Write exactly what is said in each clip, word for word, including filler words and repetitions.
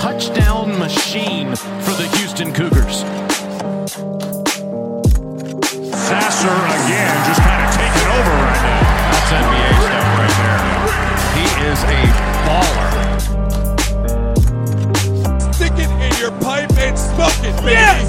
touchdown machine for the Houston Cougars. Sasser again, just kind of taking over right now. That's N B A stuff right there. He is a baller. Stick it in your pipe and smoke it, baby. Yes!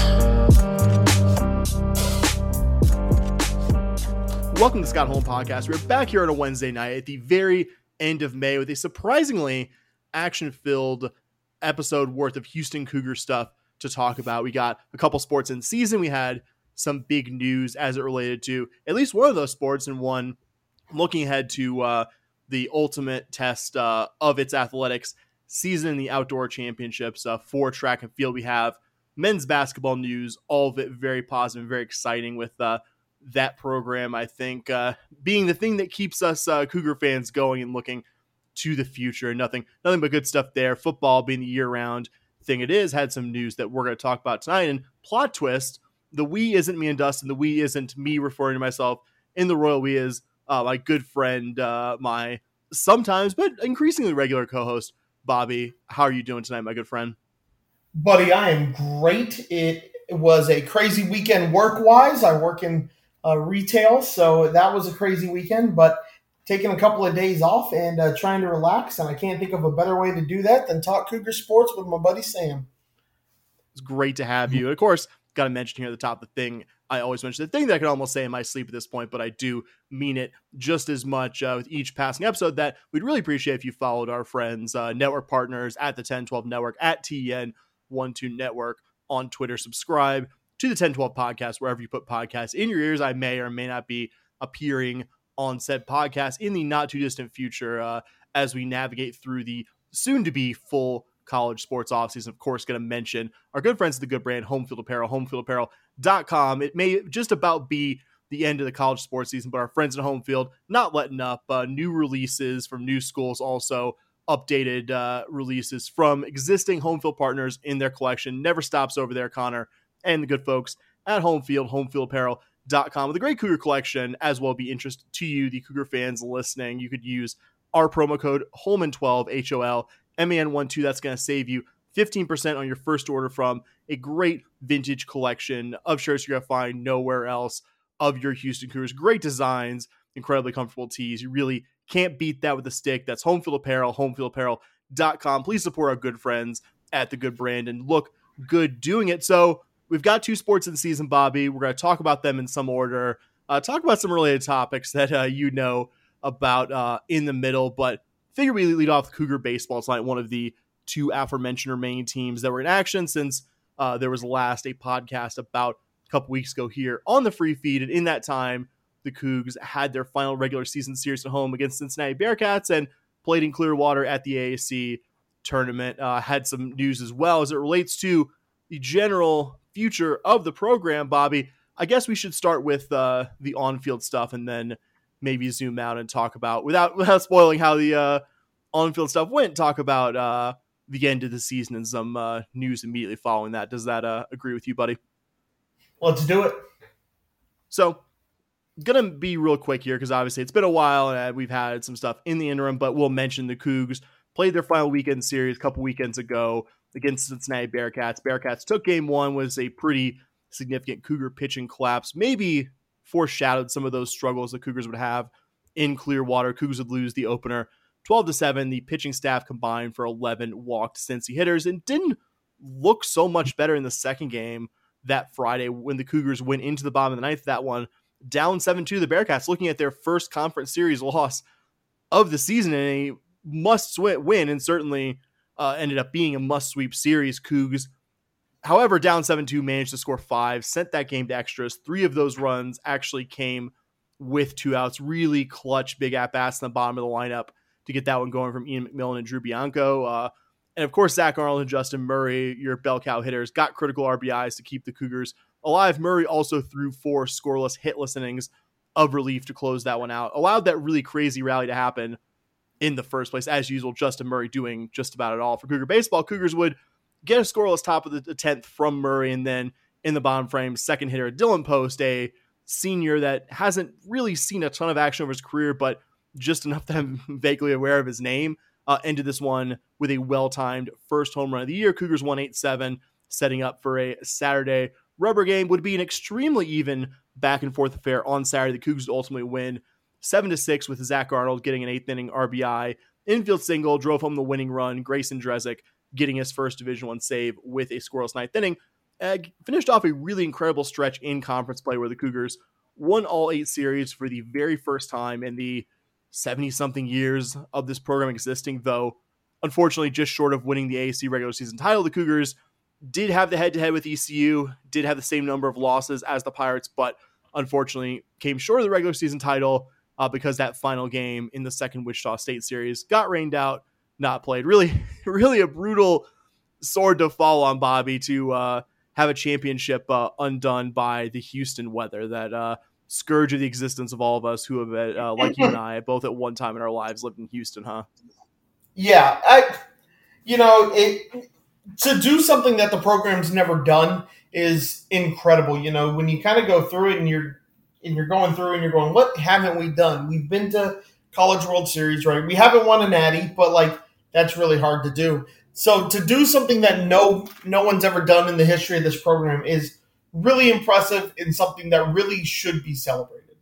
Welcome to Scott Holm Podcast. We're back here on a Wednesday night at the very end of May with a surprisingly action-filled episode worth of Houston Cougar stuff to talk about. We got a couple sports in season. We had some big news as it related to at least one of those sports, and one looking ahead to uh, the ultimate test uh, of its athletics season in the outdoor championships uh, for track and field. We have men's basketball news, all of it very positive, very exciting with uh, that program, I think, uh, being the thing that keeps us uh, Cougar fans going and looking to the future. Nothing, nothing but good stuff there. Football being the year-round thing it is, had some news that we're going to talk about tonight. And plot twist, the we isn't me and Dustin. The we isn't me referring to myself in the royal we is uh, my good friend, uh, my sometimes but increasingly regular co-host, Bobby. How are you doing tonight, my good friend? Buddy, I am great. It was a crazy weekend work-wise. I work in uh, retail, so that was a crazy weekend, but taking a couple of days off and uh, trying to relax, and I can't think of a better way to do that than talk Cougar sports with my buddy Sam. It's great to have you. And of course, got to mention here at the top the thing I always mention, the thing that I can almost say in my sleep at this point, but I do mean it just as much uh, with each passing episode, that we'd really appreciate if you followed our friends, uh, network partners at the ten twelve Network, at T N twelve Network on Twitter. Subscribe to the ten twelve Podcast wherever you put podcasts in your ears. I may or may not be appearing on said podcast in the not too distant future uh, as we navigate through the soon to be full college sports offseason. Of course, going to mention our good friends at the good brand Home Field Apparel, home field apparel dot com. It may just about be the end of the college sports season, but our friends at Home Field not letting up. Uh, new releases from new schools, also updated uh, releases from existing Home Field partners in their collection. Never stops over there, Connor, and the good folks at Home Field, home field apparel dot com with a great Cougar collection, as well be interest to you, the Cougar fans listening. You could use our promo code Holman twelve, H O L M A N one two. That's going to save you fifteen percent on your first order from a great vintage collection of shirts you're going to find nowhere else of your Houston Cougars. Great designs, incredibly comfortable tees. You really can't beat that with a stick. That's Home Field Apparel, home field apparel dot com. Please support our good friends at the good brand and look good doing it. So we've got two sports in the season, Bobby. We're going to talk about them in some order, uh, talk about some related topics that uh, you know about uh, in the middle, but figure we lead off with Cougar baseball tonight, one of the two aforementioned remaining teams that were in action since uh, there was last a podcast about a couple weeks ago here on the free feed. And in that time, the Cougs had their final regular season series at home against Cincinnati Bearcats and played in Clearwater at the A A C tournament. Uh, had some news as well as it relates to the general future of the program, Bobby. I guess we should start with uh, the on-field stuff and then maybe zoom out and talk about, without, without spoiling how the uh, on-field stuff went, talk about uh, the end of the season and some uh, news immediately following that. Does that uh, agree with you, buddy? Let's do it. So, going to be real quick here because obviously it's been a while and we've had some stuff in the interim, but we'll mention the Cougs played their final weekend series a couple weekends ago against Cincinnati Bearcats. Bearcats took game one, was a pretty significant Cougar pitching collapse, maybe foreshadowed some of those struggles the Cougars would have in Clearwater. Cougars would lose the opener twelve to seven. The pitching staff combined for eleven walked Cincy hitters and didn't look so much better in the second game that Friday when the Cougars went into the bottom of the ninth. That one down seven two. The Bearcats looking at their first conference series loss of the season and a must win, and certainly uh, ended up being a must sweep series. Cougs, however, down seven two, managed to score five, sent that game to extras. Three of those runs actually came with two outs. Really clutch big at-bats in the bottom of the lineup to get that one going from Ian McMillan and Drew Bianco. Uh, and of course, Zach Arnold and Justin Murray, your bell cow hitters, got critical R B Is to keep the Cougars alive. Murray also threw four scoreless, hitless innings of relief to close that one out. Allowed that really crazy rally to happen in the first place. As usual, Justin Murray doing just about it all for Cougar baseball. Cougars would get a scoreless top of the tenth from Murray, and then in the bottom frame, second hitter Dylan Post, a senior that hasn't really seen a ton of action over his career, but just enough that I'm vaguely aware of his name. uh, ended this one with a well-timed first home run of the year. Cougars won eight seven, setting up for a Saturday rubber game. Would be an extremely even back and forth affair on Saturday. The Cougars ultimately win seven to six with Zach Arnold getting an eighth inning R B I. Infield single drove home the winning run. Grayson Drezik getting his first Division One save with a scoreless ninth inning. Uh, finished off a really incredible stretch in conference play where the Cougars won all eight series for the very first time in the seventy-something years of this program existing, though unfortunately just short of winning the A A C regular season title. The Cougars did have the head-to-head with E C U, did have the same number of losses as the Pirates, but unfortunately came short of the regular season title uh, because that final game in the second Wichita State series got rained out, not played. Really, really a brutal sword to fall on, Bobby, to uh, have a championship uh, undone by the Houston weather, that uh, scourge of the existence of all of us who have, uh, like you and I, both at one time in our lives lived in Houston, huh? Yeah, I, you know, it to do something that the program's never done is incredible. You know, when you kind of go through it and you're and you're going through and you're going, what haven't we done? We've been to College World Series, right? We haven't won a natty, but like that's really hard to do. So to do something that no no one's ever done in the history of this program is really impressive and something that really should be celebrated.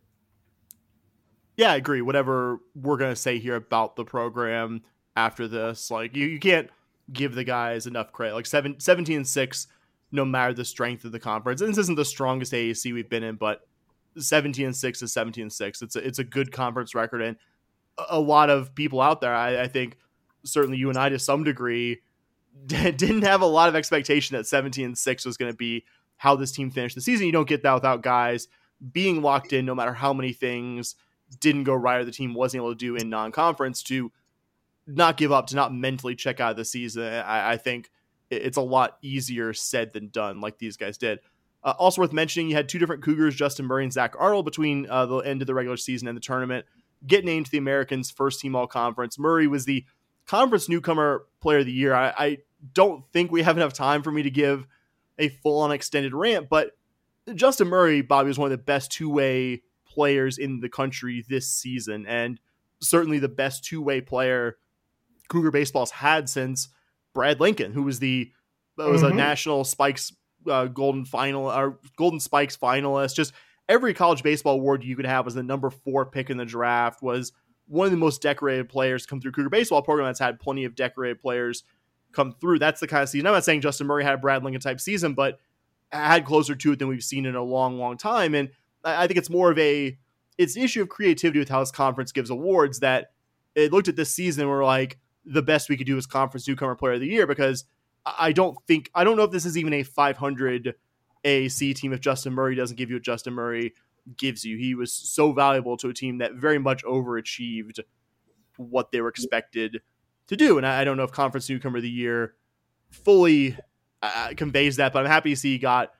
Yeah, I agree. Whatever we're going to say here about the program after this, like you, you can't give the guys enough credit. Like seven, seventeen and six, no matter the strength of the conference. And this isn't the strongest A A C we've been in, but seventeen and six is seventeen and six. It's a, it's a good conference record. And a lot of people out there, I, I think certainly you and I to some degree, didn't have a lot of expectation that seventeen and six was going to be how this team finished the season. You don't get that without guys being locked in, no matter how many things didn't go right or the team wasn't able to do in non-conference, to not give up, to not mentally check out of the season. I, I think it's a lot easier said than done, like these guys did. Uh, also worth mentioning, you had two different Cougars, Justin Murray and Zach Arnold, between uh, the end of the regular season and the tournament, get named to the Americans first team all conference. Murray was the conference newcomer player of the year. I, I don't think we have enough time for me to give a full on extended rant, but Justin Murray, Bobby, was one of the best two-way players in the country this season, and certainly the best two-way player Cougar baseball's had since Brad Lincoln, who was the was mm-hmm. a national Spikes uh, Golden Final or Golden Spikes finalist. Just every college baseball award you could have, was the number four pick in the draft, was one of the most decorated players come through Cougar baseball program that's had plenty of decorated players come through. That's the kind of season. I'm not saying Justin Murray had a Brad Lincoln type season, but had closer to it than we've seen in a long, long time. And I think it's more of a, it's an issue of creativity with how this conference gives awards, that it looked at this season and we're like, the best we could do is conference newcomer player of the year, because I don't think, I don't know if this is even a five hundred A A C team if Justin Murray doesn't give you what Justin Murray gives you. He was so valuable to a team that very much overachieved what they were expected to do. And I don't know if conference newcomer of the year fully uh, conveys that, but I'm happy to see he got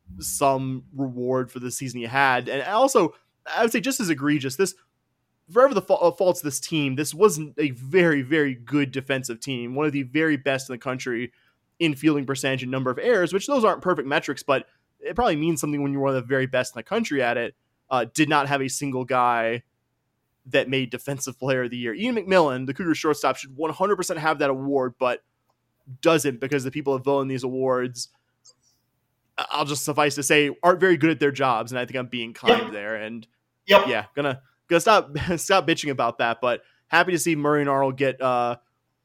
some reward for the season he had. And also, I would say just as egregious, this, forever the fa- faults of this team, this wasn't a very, very good defensive team. One of the very best in the country in fielding percentage and number of errors, which those aren't perfect metrics, but it probably means something when you're one of the very best in the country at it. Uh, did not have a single guy that made defensive player of the year. Ian McMillan, the Cougar shortstop, should one hundred percent have that award, but doesn't, because the people that vote in these awards, I'll just suffice to say, aren't very good at their jobs. And I think I'm being kind yep. there. And yep. yeah, gonna, gonna stop, stop bitching about that, but happy to see Murray and Arnold get uh,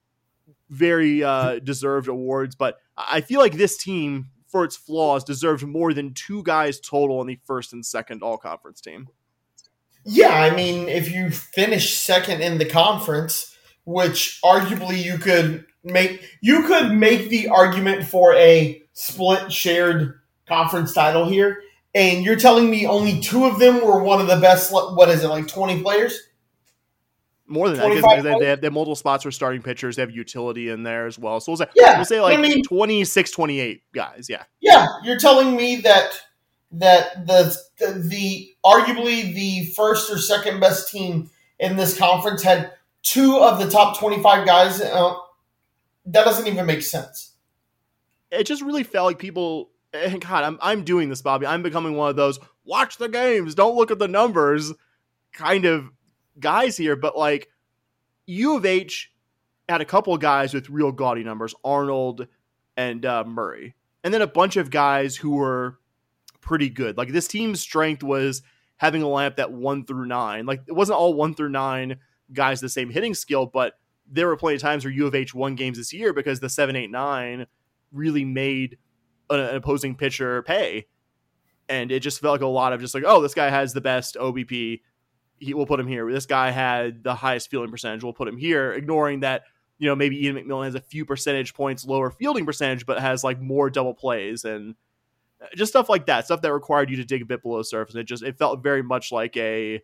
very uh, deserved awards. But I feel like this team, for its flaws, deserved more than two guys total on the first and second all-conference team. Yeah, I mean, if you finish second in the conference, which arguably you could make, you could make the argument for a split shared conference title here, and you're telling me only two of them were one of the best, what is it, like twenty players? More than that, because they, they, have, they have multiple spots for starting pitchers. They have utility in there as well. So we'll say, yeah, we'll say like I mean, twenty-six, twenty-eight guys. Yeah. Yeah. You're telling me that that the, the the arguably the first or second best team in this conference had two of the top twenty-five guys. Uh, that doesn't even make sense. It just really felt like people, and God, I'm, I'm doing this, Bobby. I'm becoming one of those watch the games, don't look at the numbers kind of guys here, but like U of H had a couple of guys with real gaudy numbers, Arnold and uh, Murray, and then a bunch of guys who were pretty good. Like this team's strength was having a lineup that one through nine. Like it wasn't all one through nine guys the same hitting skill, but there were plenty of times where U of H won games this year because the seven, eight, nine really made an, an opposing pitcher pay. And it just felt like a lot of just like, oh, this guy has the best O B P. He will put him here. This guy had the highest fielding percentage. We'll put him here, ignoring that, you know, maybe Ian McMillan has a few percentage points lower fielding percentage, but has like more double plays and just stuff like that. Stuff that required you to dig a bit below surface. It just, it felt very much like a,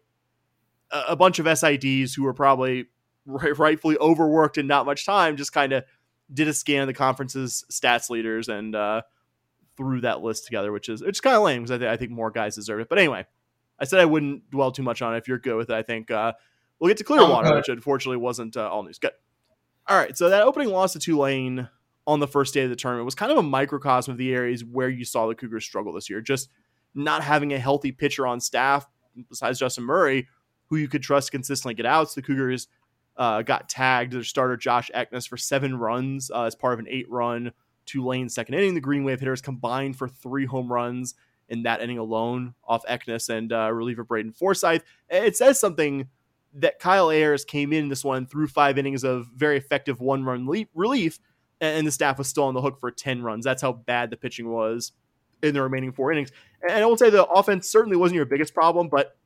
a bunch of S I Ds who were probably rightfully overworked and not much time, just kind of did a scan of the conference's stats leaders and, uh, threw that list together, which is it's kind of lame because I, th- I think more guys deserve it. But anyway, I said I wouldn't dwell too much on it. If you're good with it, I think uh, we'll get to Clearwater, oh, which unfortunately wasn't uh, all news. Good. All right, so that opening loss to Tulane on the first day of the tournament was kind of a microcosm of the areas where you saw the Cougars struggle this year. Just not having a healthy pitcher on staff besides Justin Murray, who you could trust to consistently get outs. The Cougars uh, got tagged their starter Josh Eknes for seven runs uh, as part of an eight-run Tulane second inning. The Green Wave hitters combined for three home runs in that inning alone off Eknes and uh, reliever Braden Forsythe. It says something that Kyle Ayers came in this one through five innings of very effective one-run le- relief, and the staff was still on the hook for ten runs. That's how bad the pitching was in the remaining four innings. And I will say the offense certainly wasn't your biggest problem, but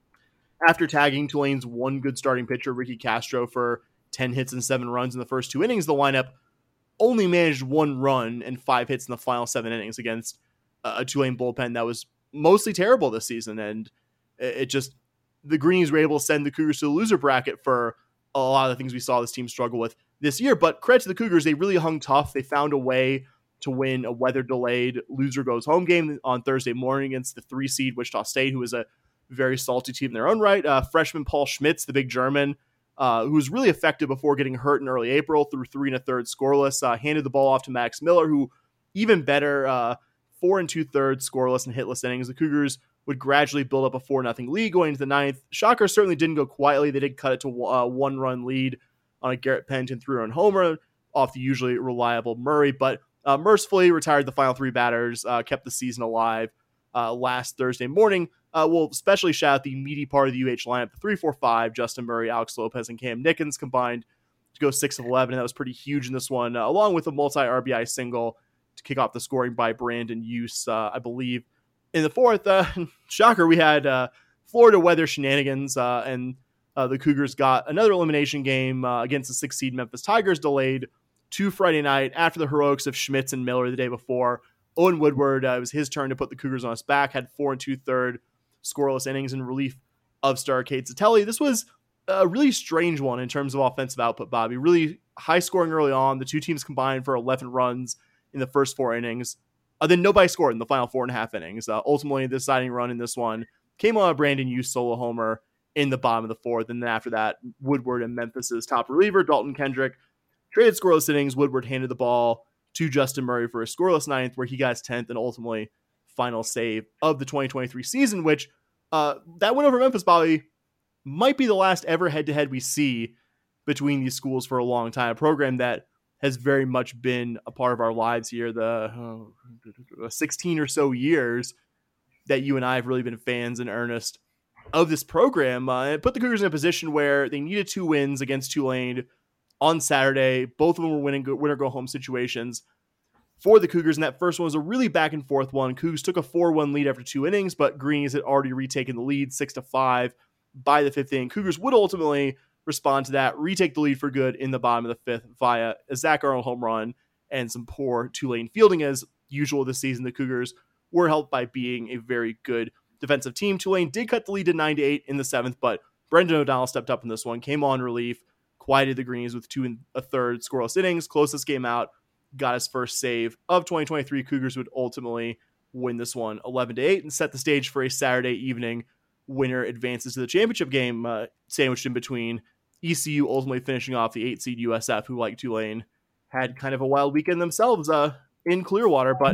after tagging Tulane's one good starting pitcher, Ricky Castro, for ten hits and seven runs in the first two innings, the lineup only managed one run and five hits in the final seven innings against a Tulane bullpen that was mostly terrible this season. And it just, the Greenies were able to send the Cougars to the loser bracket for a lot of the things we saw this team struggle with this year. But credit to the Cougars, they really hung tough. They found a way to win a weather delayed loser goes home game on Thursday morning against the three seed Wichita State, who is a very salty team in their own right. Uh, freshman Paul Schmitz, the big German, Uh, who was really effective before getting hurt in early April, through three and a third scoreless, uh, handed the ball off to Max Miller, who even better, uh, four and two thirds scoreless and hitless innings. The Cougars would gradually build up a four nothing lead going into the ninth. Shocker certainly didn't go quietly. They did cut it to a uh, one run lead on a Garrett Pennington three run homer off the usually reliable Murray, but uh, mercifully retired the final three batters, uh, kept the season alive uh, last Thursday morning. Uh, we'll especially shout out the meaty part of the U H lineup, the three four five, Justin Murray, Alex Lopez, and Cam Nickens combined to go six of eleven, and that was pretty huge in this one, uh, along with a multi-R B I single to kick off the scoring by Brandon Use, uh, I believe. In the fourth, uh, shocker, we had uh, Florida weather shenanigans, uh, and uh, the Cougars got another elimination game uh, against the sixth seed Memphis Tigers, delayed to Friday night after the heroics of Schmitz and Miller the day before. Owen Woodward, uh, it was his turn to put the Cougars on his back, had four and two-third scoreless innings in relief of star Cade Satelli. This was a really strange one in terms of offensive output, Bobby. Really high scoring early on. The two teams combined for eleven runs in the first four innings. Uh, then nobody scored in the final four and a half innings. Uh, ultimately, the deciding run in this one came on a Brandon Use solo homer in the bottom of the fourth. And then after that, Woodward and Memphis's top reliever, Dalton Kendrick, traded scoreless innings. Woodward handed the ball to Justin Murray for a scoreless ninth, where he got his tenth and ultimately final save of the twenty twenty-three season, which uh, that win over Memphis, Bobby, might be the last ever head-to-head we see between these schools for a long time. A program that has very much been a part of our lives here, the oh, sixteen or so years that you and I have really been fans in earnest of this program. Uh, it put the Cougars in a position where they needed two wins against Tulane on Saturday. Both of them were winning winner-go-home situations for the Cougars, and that first one was a really back-and-forth one. Cougs took a four one lead after two innings, but Greenies had already retaken the lead six to five by the fifth inning. Cougars would ultimately respond to that, retake the lead for good in the bottom of the fifth via a Zach Arnold home run and some poor Tulane fielding. As usual this season, the Cougars were helped by being a very good defensive team. Tulane did cut the lead to nine to eight in the seventh, but Brendan O'Donnell stepped up in this one, came on relief, quieted the Greenies with two and a third scoreless innings, closed this game out, got his first save of twenty twenty-three. Cougars would ultimately win this one eleven to eight and set the stage for a Saturday evening winner advances to the championship game, uh, sandwiched in between E C U ultimately finishing off the eight seed U S F, who, like Tulane, had kind of a wild weekend themselves uh, in Clearwater. But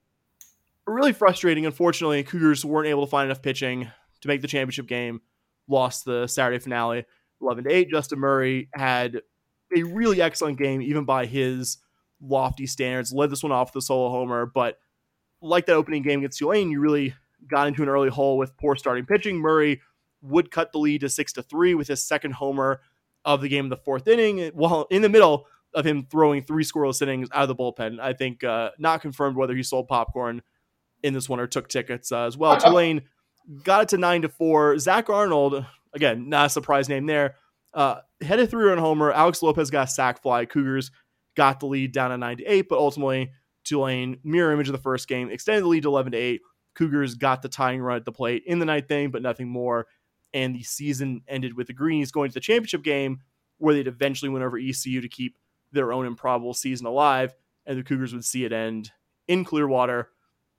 really frustrating. Unfortunately, Cougars weren't able to find enough pitching to make the championship game, lost the Saturday finale eleven to eight. Justin Murray had a really excellent game, even by his lofty standards. Led this one off with a solo homer, but like that opening game against Tulane, you really got into an early hole with poor starting pitching. Murray would cut the lead to six to three with his second homer of the game in the fourth inning, while in the middle of him throwing three scoreless innings out of the bullpen. I think uh, not confirmed whether he sold popcorn in this one or took tickets uh, as well. Tulane got it to nine to four. Zach Arnold, again, not a surprise name there, uh, had a three-run homer. Alex Lopez got a sac fly. Cougars got the lead down to nine to eight, but ultimately Tulane, mirror image of the first game, extended the lead to eleven to eight. Cougars got the tying run at the plate in the ninth inning, but nothing more. And the season ended with the Greenies going to the championship game, where they'd eventually win over E C U to keep their own improbable season alive, and the Cougars would see it end in Clearwater.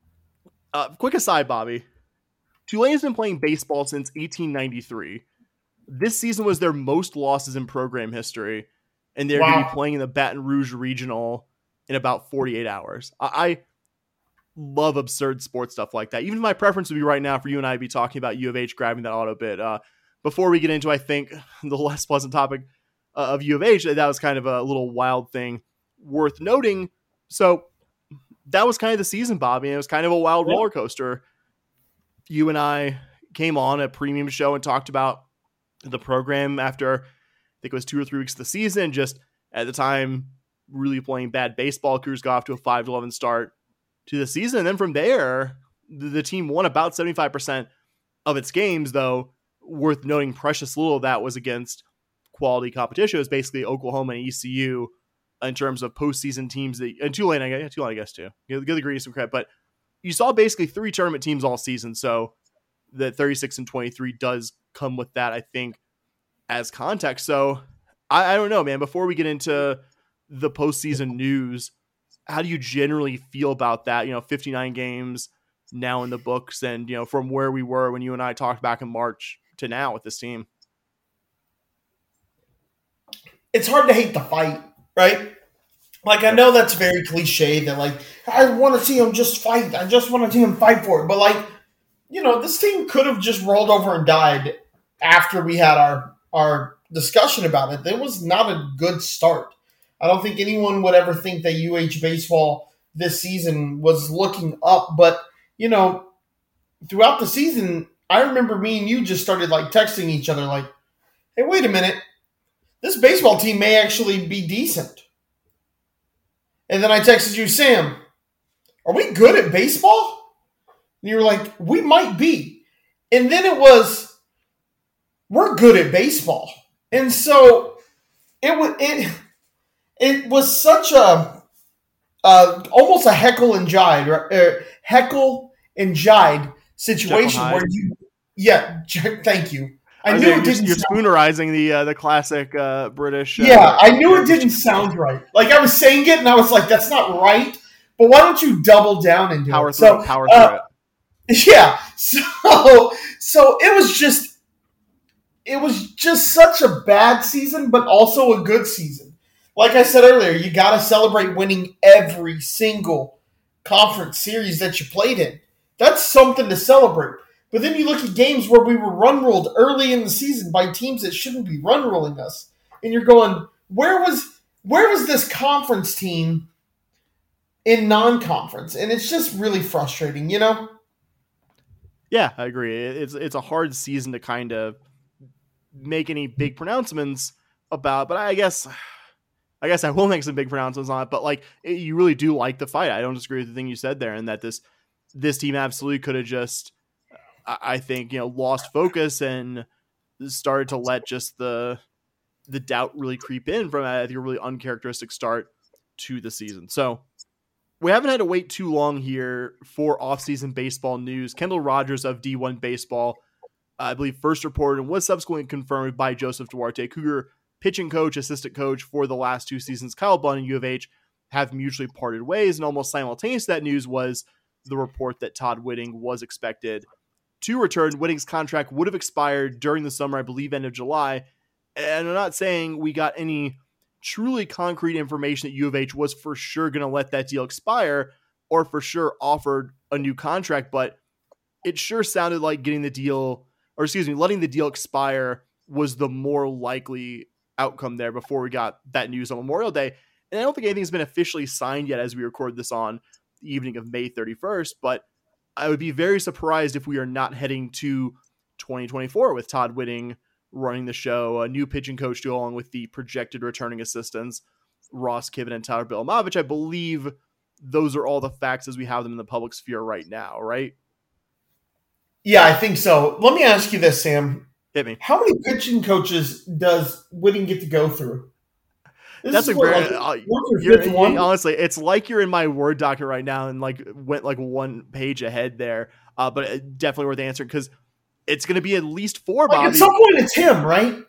Uh, quick aside, Bobby. Tulane has been playing baseball since eighteen ninety-three. This season was their most losses in program history, and they're wow. going to be playing in the Baton Rouge Regional in about forty-eight hours. I, I love absurd sports stuff like that. Even my preference would be right now for you and I to be talking about U of H grabbing that auto bid. Uh, before we get into, I think, the less pleasant topic uh, of U of H, that was kind of a little wild thing worth noting. So that was kind of the season, Bobby. And it was kind of a wild yeah. roller coaster. You and I came on a premium show and talked about the program after, I think it was two or three weeks of the season. Just at the time, really playing bad baseball. Cougars got off to a five to eleven start to the season. And then from there, the, the team won about seventy-five percent of its games, though worth noting precious little of that was against quality competition. It was basically Oklahoma and E C U in terms of postseason teams that, and Tulane, I guess, Tulane, I guess too. Give, give the Greenies some credit, but you saw basically three tournament teams all season. So the thirty-six and twenty-three does come with that, I think, as context. So I, I don't know, man, before we get into the postseason news, how do you generally feel about that? You know, fifty-nine games now in the books, and, you know, from where we were when you and I talked back in March to now with this team. It's hard to hate the fight, right? Like, I know that's very cliche that, like, I want to see him just fight. I just want to see him fight for it. But, like, you know, this team could have just rolled over and died after we had our our discussion about it. It was not a good start. I don't think anyone would ever think that U H baseball this season was looking up. But, you know, throughout the season, I remember me and you just started, like, texting each other like, hey, wait a minute. This baseball team may actually be decent. And then I texted you, Sam, are we good at baseball? And you were like, we might be. And then it was, we're good at baseball. And so it was it it was such a uh, almost a heckle and jide, uh, heckle and jide situation where you, yeah, thank you. I, I knew it didn't. You're sound spoonerizing the uh, the classic uh, British. Uh, yeah, I knew it didn't sound right. Like, I was saying it, and I was like, "That's not right." But why don't you double down and do power it? Through so, it, power uh, through it. Yeah. So, so it was just, it was just such a bad season, but also a good season. Like I said earlier, you got to celebrate winning every single conference series that you played in. That's something to celebrate. But then you look at games where we were run ruled early in the season by teams that shouldn't be run ruling us, and you're going, where was where was this conference team in non-conference? And it's just really frustrating, you know? Yeah, I agree. It's it's a hard season to kind of make any big pronouncements about, but I guess I guess I will make some big pronouncements on it. But like, it, you really do like the fight. I don't disagree with the thing you said there, and that this this team absolutely could have just, I think, you know, lost focus and started to let just the the doubt really creep in from, I think, a really uncharacteristic start to the season. So we haven't had to wait too long here for off-season baseball news. Kendall Rogers of D one Baseball, I believe, first reported and was subsequently confirmed by Joseph Duarte, Cougar pitching coach, assistant coach for the last two seasons. Kyle Bunn and U of H have mutually parted ways, and almost simultaneous to that news was the report that Todd Whitting was expected to return. Whitting's contract would have expired during the summer, I believe end of July. And I'm not saying we got any truly concrete information that U of H was for sure going to let that deal expire or for sure offered a new contract, but it sure sounded like getting the deal, or excuse me, letting the deal expire was the more likely outcome there before we got that news on Memorial Day. And I don't think anything's been officially signed yet as we record this on the evening of May thirty-first, but I would be very surprised if we are not heading to twenty twenty-four with Todd Whitting running the show, a new pitching coach to go along with the projected returning assistants, Ross Kivett and Tyler Bilomovich. I believe those are all the facts as we have them in the public sphere right now, right? Yeah, I think so. Let me ask you this, Sam. Hit me. How many pitching coaches does Whitting get to go through? This That's a what, very, like, uh, you're, you're, fifth one? you, honestly, it's like you're in my Word document right now and like went like one page ahead there. Uh, but definitely worth answering because it's going to be at least four, Like, Bobby. at some point, it's him, right?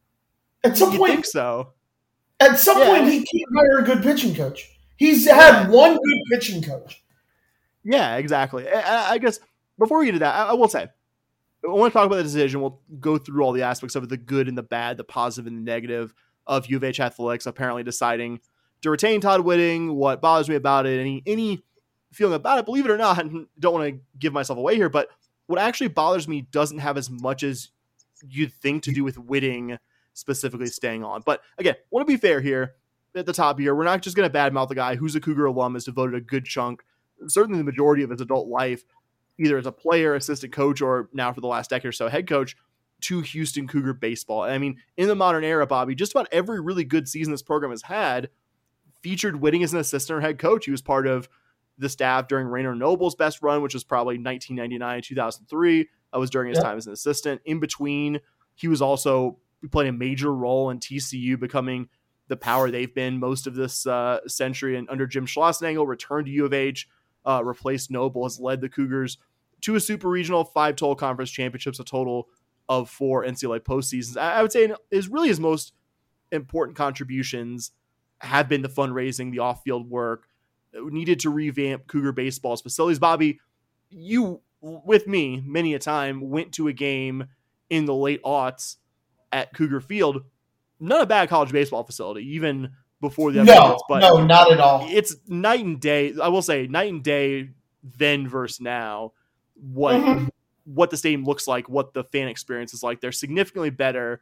At some you point, think so? At some Yeah. point, he can't hire a good pitching coach. He's had one good pitching coach. Yeah, exactly. I, I guess before we get to that, I, I will say, I want to talk about the decision. We'll go through all the aspects of it, the good and the bad, the positive and the negative of U of H Athletics apparently deciding to retain Todd Whitting, what bothers me about it, any any feeling about it, believe it or not, and don't want to give myself away here, but what actually bothers me doesn't have as much as you'd think to do with Whitting specifically staying on. But again, want to be fair here at the top here. We're not just going to badmouth the guy who's a Cougar alum, has devoted a good chunk, certainly the majority of his adult life, either as a player, assistant coach, or now for the last decade or so, head coach, to Houston Cougar baseball. I mean, in the modern era, Bobby, just about every really good season this program has had featured Whitting as an assistant or head coach. He was part of the staff during Rainer Noble's best run, which was probably nineteen ninety-nine, two thousand three. That was during his Yep. time as an assistant. In between, he was also playing a major role in T C U becoming the power they've been most of this uh, century. And under Jim Schlossnagle, returned to U of H, uh, replaced Noble, has led the Cougars to a super regional, five total conference championships, a total of four N C double A postseasons. I, I would say is really his most important contributions have been the fundraising, the off-field work, needed to revamp Cougar baseball's facilities. Bobby, you, with me, many a time, went to a game in the late aughts at Cougar Field. Not a bad college baseball facility, even before the No, updates, but no, not at all. it's night and day. I will say night and day then versus now. What Mhm. what the stadium looks like, what the fan experience is like. They're significantly better,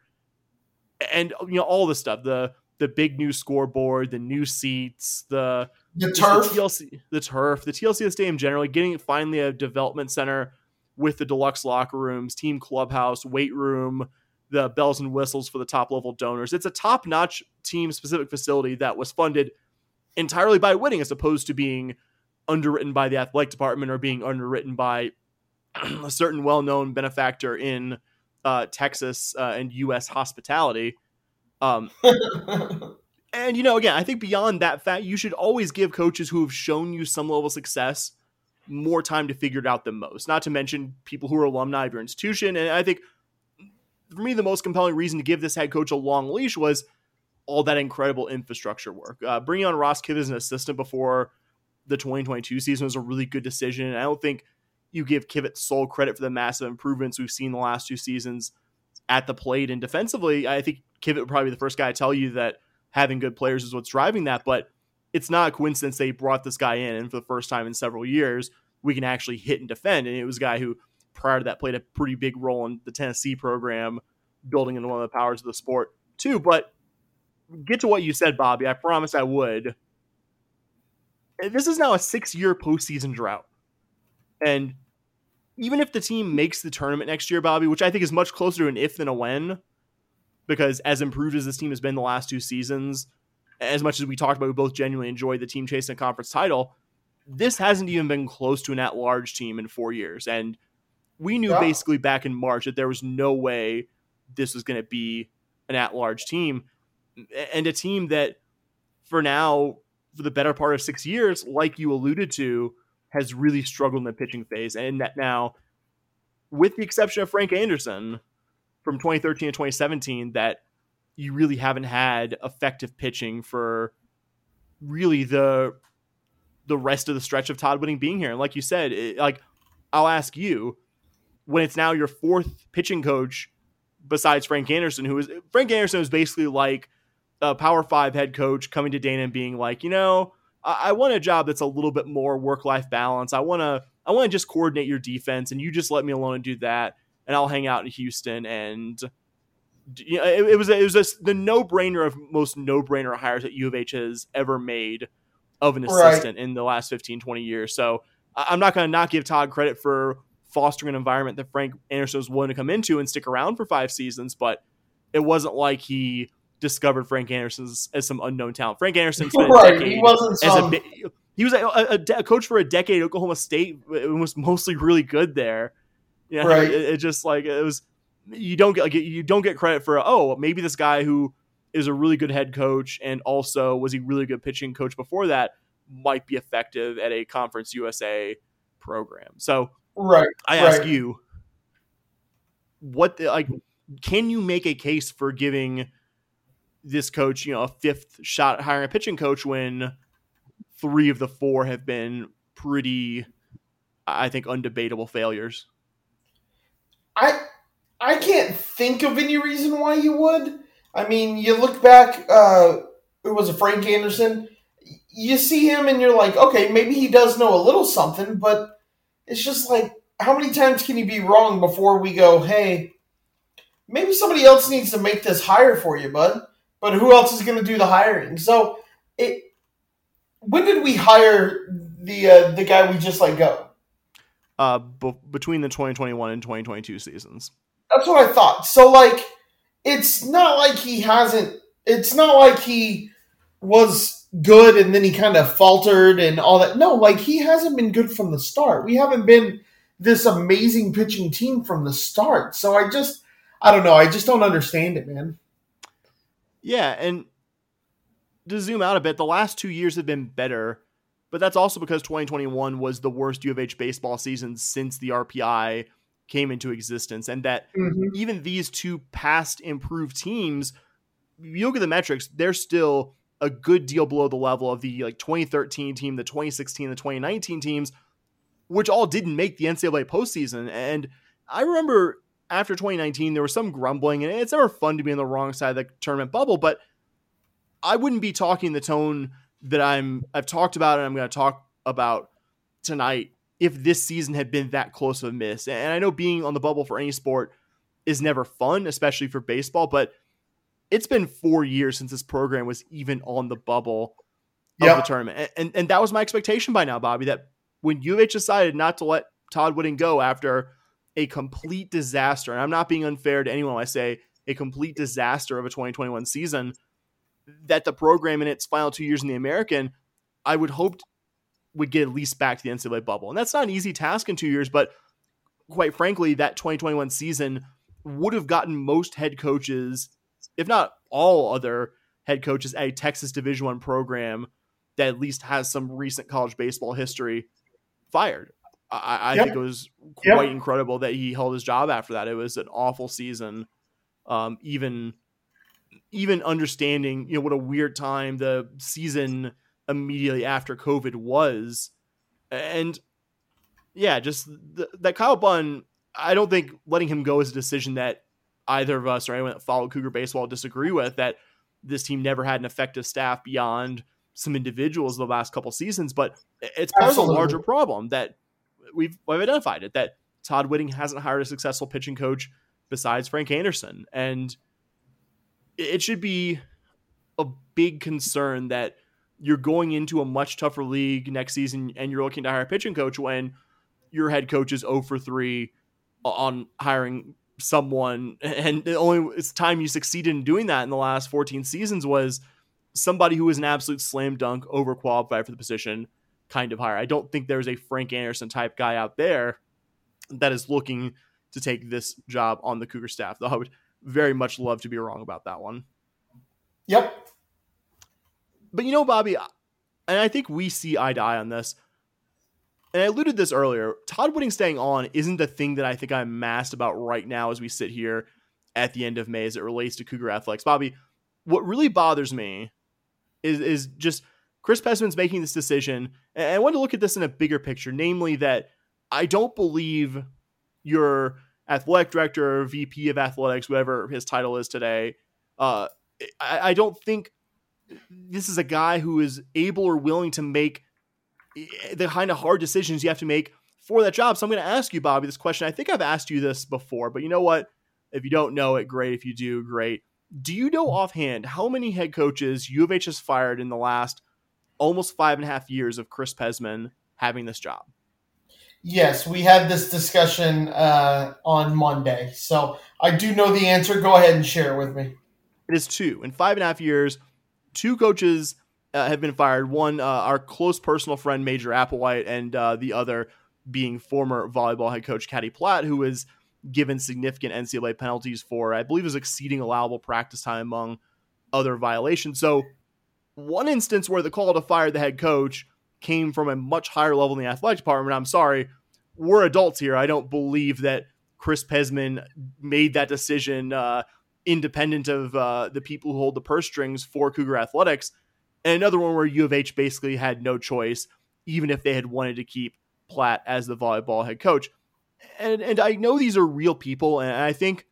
and you know all the stuff. The the big new scoreboard, the new seats, the The just turf. the T L C, the turf, the T L C of the stadium generally, getting finally a development center with the deluxe locker rooms, team clubhouse, weight room, the bells and whistles for the top level donors. It's a top notch team specific facility that was funded entirely by Whitting, as opposed to being underwritten by the athletic department or being underwritten by a certain well known benefactor in uh, Texas uh, and U S hospitality. Um, And, you know, again, I think beyond that fact, you should always give coaches who have shown you some level of success more time to figure it out than most. Not to mention people who are alumni of your institution. And I think, for me, the most compelling reason to give this head coach a long leash was all that incredible infrastructure work. Uh, bringing on Ross Kivett as an assistant before the twenty twenty-two season was a really good decision. And I don't think you give Kivett sole credit for the massive improvements we've seen the last two seasons at the plate and defensively. I think Kivett would probably be the first guy to tell you that having good players is what's driving that, but it's not a coincidence they brought this guy in, and for the first time in several years, we can actually hit and defend. And it was a guy who, prior to that, played a pretty big role in the Tennessee program, building into one of the powers of the sport too. But get to what you said, Bobby. I promised I would. This is now a six-year postseason drought. And even if the team makes the tournament next year, Bobby, which I think is much closer to an if than a when, because as improved as this team has been the last two seasons, as much as we talked about, we both genuinely enjoyed the team chasing a conference title, this hasn't even been close to an at-large team in four years. And we knew Yeah. basically back in March that there was no way this was going to be an at-large team, and a team that for now, for the better part of six years, like you alluded to, has really struggled in the pitching phase. And that now, with the exception of Frank Anderson from twenty thirteen to twenty seventeen, that you really haven't had effective pitching for really the the rest of the stretch of Todd Whitting being here. And like you said, it, like I'll ask you, when it's now your fourth pitching coach besides Frank Anderson, who is Frank Anderson was basically like a Power Five head coach coming to Dana and being like, you know, I, I want a job that's a little bit more work-life balance. I want to I want to just coordinate your defense, and you just let me alone and do that, and I'll hang out in Houston and you know, it, it was it was a, the no brainer of most no brainer hires that U of H has ever made of an assistant right. in the last fifteen, twenty years. So I'm not going to not give Todd credit for fostering an environment that Frank Anderson was willing to come into and stick around for five seasons, but it wasn't like he discovered Frank Anderson as, as some unknown talent. Frank Anderson spent right. a decade he wasn't as some... a he was a, a, a coach for a decade at Oklahoma State. It was mostly really good there. Yeah, you know, right. it, it just like it was. You don't get like you don't get credit for oh maybe this guy who is a really good head coach and also was a really good pitching coach before that might be effective at a Conference U S A program. So right, I ask right. you, what the, like can you make a case for giving this coach, you know, a fifth shot at hiring a pitching coach when three of the four have been pretty, I think, undebatable failures? I I can't think of any reason why you would. I mean, you look back, uh, it was a Frank Anderson. You see him and you're like, okay, maybe he does know a little something, but it's just like, how many times can you be wrong before we go, hey, maybe somebody else needs to make this hire for you, bud? But who else is going to do the hiring? So, it. When did we hire the uh, the guy we just let go? Uh, b- between the twenty twenty-one and twenty twenty-two seasons. That's what I thought. So, like, it's not like he hasn't. It's not like he was good and then he kind of faltered and all that. No, like, he hasn't been good from the start. We haven't been this amazing pitching team from the start. So I just, I don't know. I just don't understand it, man. Yeah, and to zoom out a bit, the last two years have been better, but that's also because twenty twenty-one was the worst U of H baseball season since the R P I came into existence, and that mm-hmm. even these two past improved teams, you look at the metrics, they're still a good deal below the level of the like twenty thirteen team, the twenty sixteen, the twenty nineteen teams, which all didn't make the N C double A postseason. And I remember after twenty nineteen, there was some grumbling, and it's never fun to be on the wrong side of the tournament bubble, but I wouldn't be talking the tone that I'm, I've talked about and I'm going to talk about tonight if this season had been that close of a miss. And I know being on the bubble for any sport is never fun, especially for baseball, but it's been four years since this program was even on the bubble of yep. the tournament. And, and and that was my expectation by now, Bobby, that when U of H decided not to let Todd Whitting go after a complete disaster, and I'm not being unfair to anyone when I say a complete disaster of a twenty twenty-one season, that the program in its final two years in the American, I would hope would get at least back to the N C double A bubble. And that's not an easy task in two years, but quite frankly, that twenty twenty-one season would have gotten most head coaches, if not all other head coaches at a Texas Division I program that at least has some recent college baseball history, fired. I, I yep. think it was quite yep. incredible that he held his job after that. It was an awful season. Um, even even understanding, you know, what a weird time the season immediately after COVID was. And yeah, just the, that Kyle Bunn, I don't think letting him go is a decision that either of us or anyone that followed Cougar baseball disagree with, that this team never had an effective staff beyond some individuals the last couple seasons, but it's part Absolutely. of a larger problem that we've, we've identified it, that Todd Whitting hasn't hired a successful pitching coach besides Frank Anderson. And it should be a big concern that you're going into a much tougher league next season and you're looking to hire a pitching coach when your head coach is zero for three on hiring someone. And the only time you succeeded in doing that in the last fourteen seasons was somebody who was an absolute slam dunk, overqualified for the position kind of hire. I don't think there's a Frank Anderson type guy out there that is looking to take this job on the Cougar staff, though I would very much love to be wrong about that one. Yep. But you know, Bobby, and I think we see eye to eye on this, and I alluded this earlier, Todd Whitting staying on isn't the thing that I think I'm massed about right now as we sit here at the end of May as it relates to Cougar athletics. Bobby, what really bothers me is, is just Chris Pesman's making this decision, and I want to look at this in a bigger picture, namely that I don't believe your athletic director or V P of athletics, whatever his title is today, uh, I, I don't think this is a guy who is able or willing to make the kind of hard decisions you have to make for that job. So I'm going to ask you, Bobby, this question. I think I've asked you this before, but you know what? If you don't know it, great. If you do, great. Do you know offhand how many head coaches U of H has fired in the last almost five and a half years of Chris Pesman having this job? Yes, we had this discussion uh, on Monday. So I do know the answer. Go ahead and share it with me. It is two. In five and a half years, two coaches uh, have been fired. One, uh, our close personal friend, Major Applewhite, and uh, the other being former volleyball head coach Caddy Platt, who was given significant N C double A penalties for, I believe, is exceeding allowable practice time among other violations. So one instance where the call to fire the head coach came from a much higher level in the athletic department. I'm sorry, we're adults here. I don't believe that Chris Pesman made that decision uh, independent of uh, the people who hold the purse strings for Cougar Athletics. And another one where U of H basically had no choice, even if they had wanted to keep Platt as the volleyball head coach. And and I know these are real people, and I think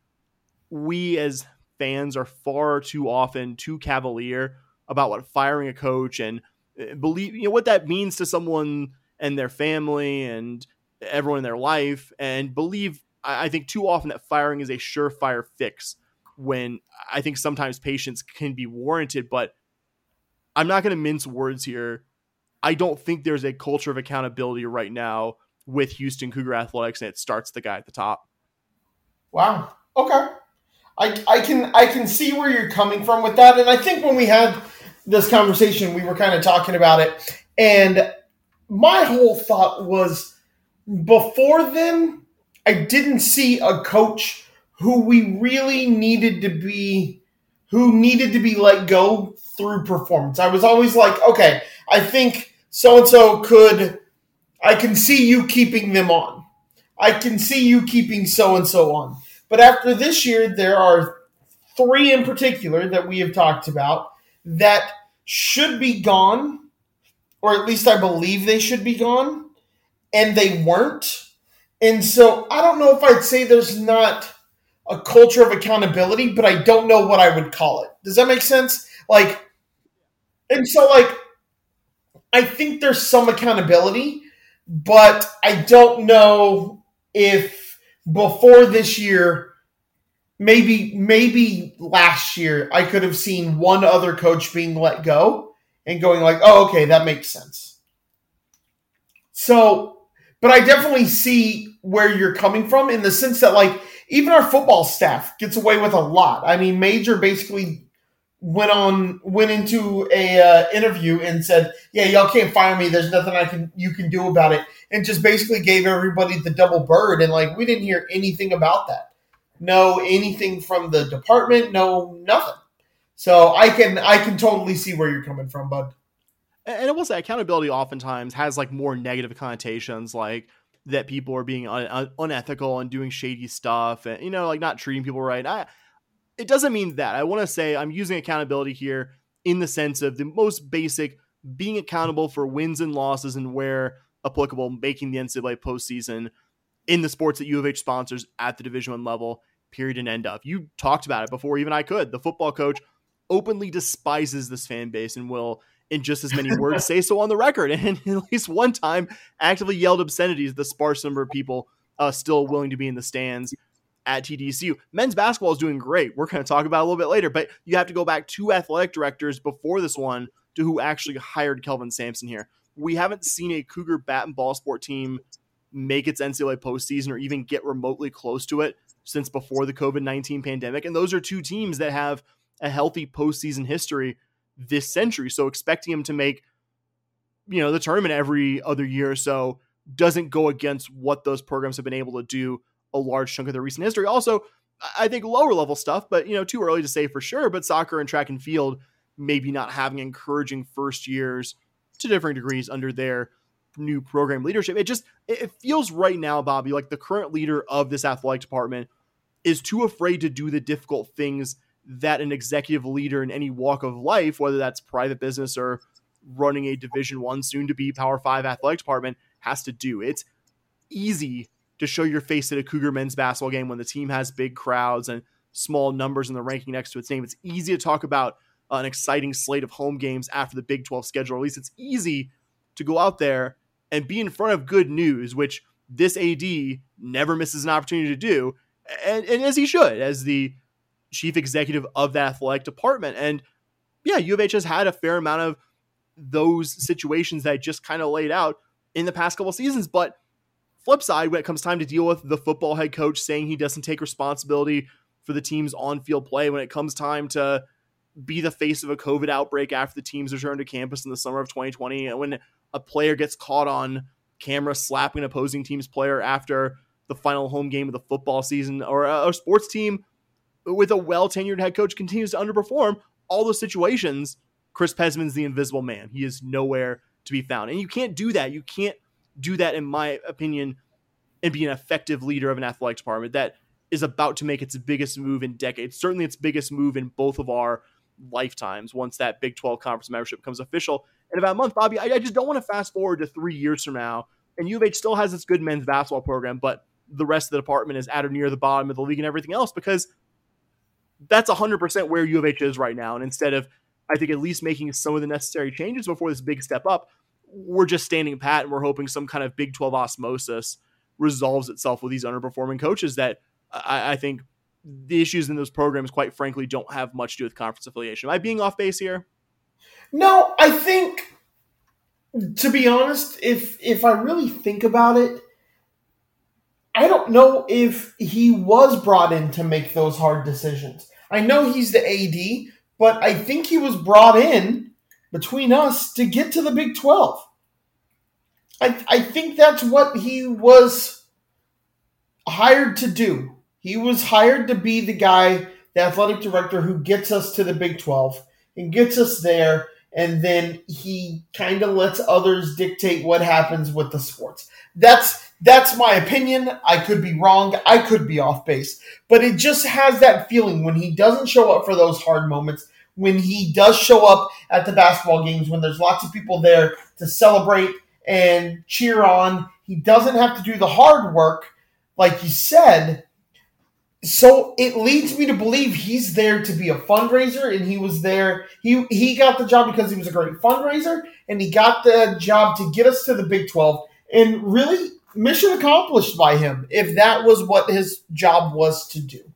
we as fans are far too often too cavalier about what firing a coach and believe, you know, what that means to someone and their family and everyone in their life, and believe, I think too often that firing is a surefire fix when I think sometimes patience can be warranted. But I'm not going to mince words here. I don't think there's a culture of accountability right now with Houston Cougar Athletics, and it starts the guy at the top. Wow. Okay. I, I can I can see where you're coming from with that. And I think when we had this conversation, we were kind of talking about it. And my whole thought was, before then, I didn't see a coach who we really needed to be, who needed to be let go through performance. I was always like, okay, I think so-and-so could, I can see you keeping them on. I can see you keeping so-and-so on. But after this year, there are three in particular that we have talked about that should be gone, or at least I believe they should be gone, and they weren't. And so I don't know if I'd say there's not a culture of accountability, but I don't know what I would call it. Does that make sense? Like, and so like, I think there's some accountability, but I don't know if before this year, maybe maybe last year, I could have seen one other coach being let go and going like, oh, okay, that makes sense. So, but I definitely see where you're coming from in the sense that, like, even our football staff gets away with a lot. I mean, Major basically went on, went into a uh, interview and said, yeah, y'all can't fire me. There's nothing I can, you can do about it. And just basically gave everybody the double bird. And like, we didn't hear anything about that. No, anything from the department. No, nothing. So I can, I can totally see where you're coming from, bud. And I will say accountability oftentimes has like more negative connotations, like that people are being un- un- unethical and doing shady stuff and, you know, like not treating people right. I, it doesn't mean that. I want to say I'm using accountability here in the sense of the most basic, being accountable for wins and losses and where applicable, making the N C double A postseason in the sports that U of H sponsors at the Division One level, period and end of. You talked about it before even I could. The football coach openly despises this fan base and will, in just as many words, say so on the record. And at least one time actively yelled obscenities at the sparse number of people uh, still willing to be in the stands at T D C U. Men's basketball is doing great. We're going to talk about it a little bit later, but you have to go back two athletic directors before this one to who actually hired Kelvin Sampson here. We haven't seen a Cougar bat and ball sport team make its N C double A postseason or even get remotely close to it since before the covid nineteen pandemic. And those are two teams that have a healthy postseason history this century. So expecting them to make, you know, the tournament every other year or so doesn't go against what those programs have been able to do a large chunk of their recent history. Also, I think lower level stuff, but, you know, too early to say for sure, but soccer and track and field maybe not having encouraging first years to different degrees under their new program leadership. It just, it feels right now, Bobby, like the current leader of this athletic department is too afraid to do the difficult things that an executive leader in any walk of life, whether that's private business or running a Division One, soon to be Power Five athletic department, has to do. It's easy to show your face at a Cougar men's basketball game when the team has big crowds and small numbers in the ranking next to its name. It's easy to talk about an exciting slate of home games after the Big twelve schedule. At least it's easy to go out there and be in front of good news, which this A D never misses an opportunity to do. and, and as he should, as the chief executive of the athletic department. And yeah, U of H has had a fair amount of those situations that I just kind of laid out in the past couple of seasons. But flip side, when it comes time to deal with the football head coach saying he doesn't take responsibility for the team's on-field play, when it comes time to be the face of a COVID outbreak after the team's return to campus in the summer of twenty twenty, and when a player gets caught on camera slapping an opposing team's player after the final home game of the football season, or a, a sports team with a well-tenured head coach continues to underperform, all those situations, Chris Pezman's the invisible man. He is nowhere to be found. And you can't do that. You can't do that, in my opinion, and be an effective leader of an athletic department that is about to make its biggest move in decades. Certainly its biggest move in both of our lifetimes once that Big twelve conference membership becomes official in about a month. Bobby, I, I just don't want to fast forward to three years from now, and U of H still has its good men's basketball program, but the rest of the department is at or near the bottom of the league and everything else, because that's one hundred percent where U of H is right now. And instead of, I think, at least making some of the necessary changes before this big step up, we're just standing pat and we're hoping some kind of Big twelve osmosis resolves itself with these underperforming coaches that I, I think the issues in those programs, quite frankly, don't have much to do with conference affiliation. Am I being off base here? No, I think, to be honest, if if I really think about it, I don't know if he was brought in to make those hard decisions. I know he's the A D, but I think he was brought in between us to get to the Big twelve. I, I think that's what he was hired to do. He was hired to be the guy, the athletic director, who gets us to the Big twelve and gets us there, and then he kind of lets others dictate what happens with the sports. That's that's my opinion. I could be wrong. I could be off base. But it just has that feeling when he doesn't show up for those hard moments, when he does show up at the basketball games, when there's lots of people there to celebrate and cheer on. He doesn't have to do the hard work, like you said. So it leads me to believe he's there to be a fundraiser, and he was there. He he got the job because he was a great fundraiser, and he got the job to get us to the Big twelve. And really, mission accomplished by him, if that was what his job was to do.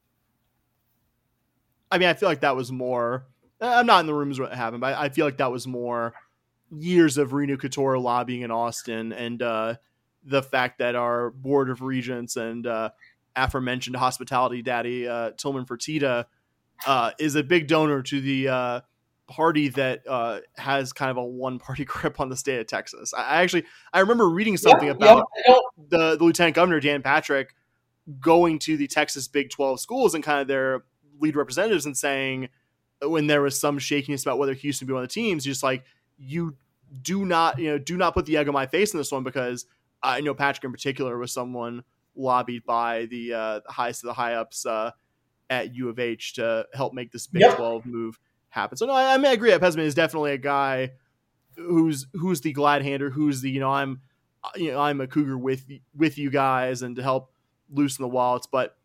I mean, I feel like that was more, I'm not in the rooms when it happened, but I feel like that was more years of Renu Couture lobbying in Austin, and uh, the fact that our board of regents and uh, aforementioned hospitality daddy, uh, Tillman Fertitta, uh, is a big donor to the uh, party that uh, has kind of a one-party grip on the state of Texas. I actually, I remember reading something yeah, about yeah. the, the Lieutenant Governor, Dan Patrick, going to the Texas Big twelve schools and kind of their lead representatives and saying, when there was some shakiness about whether Houston would be one of the teams, just like, you do not, you know, do not put the egg on my face in this one, because I know Patrick in particular was someone lobbied by the uh, highest of the high ups uh, at U of H to help make this Big yep. twelve move happen. So no, I, I mean, I agree. Pezman is definitely a guy who's who's the glad hander, who's the, you know, I'm you know I'm a Cougar with with you guys and to help loosen the wallets. But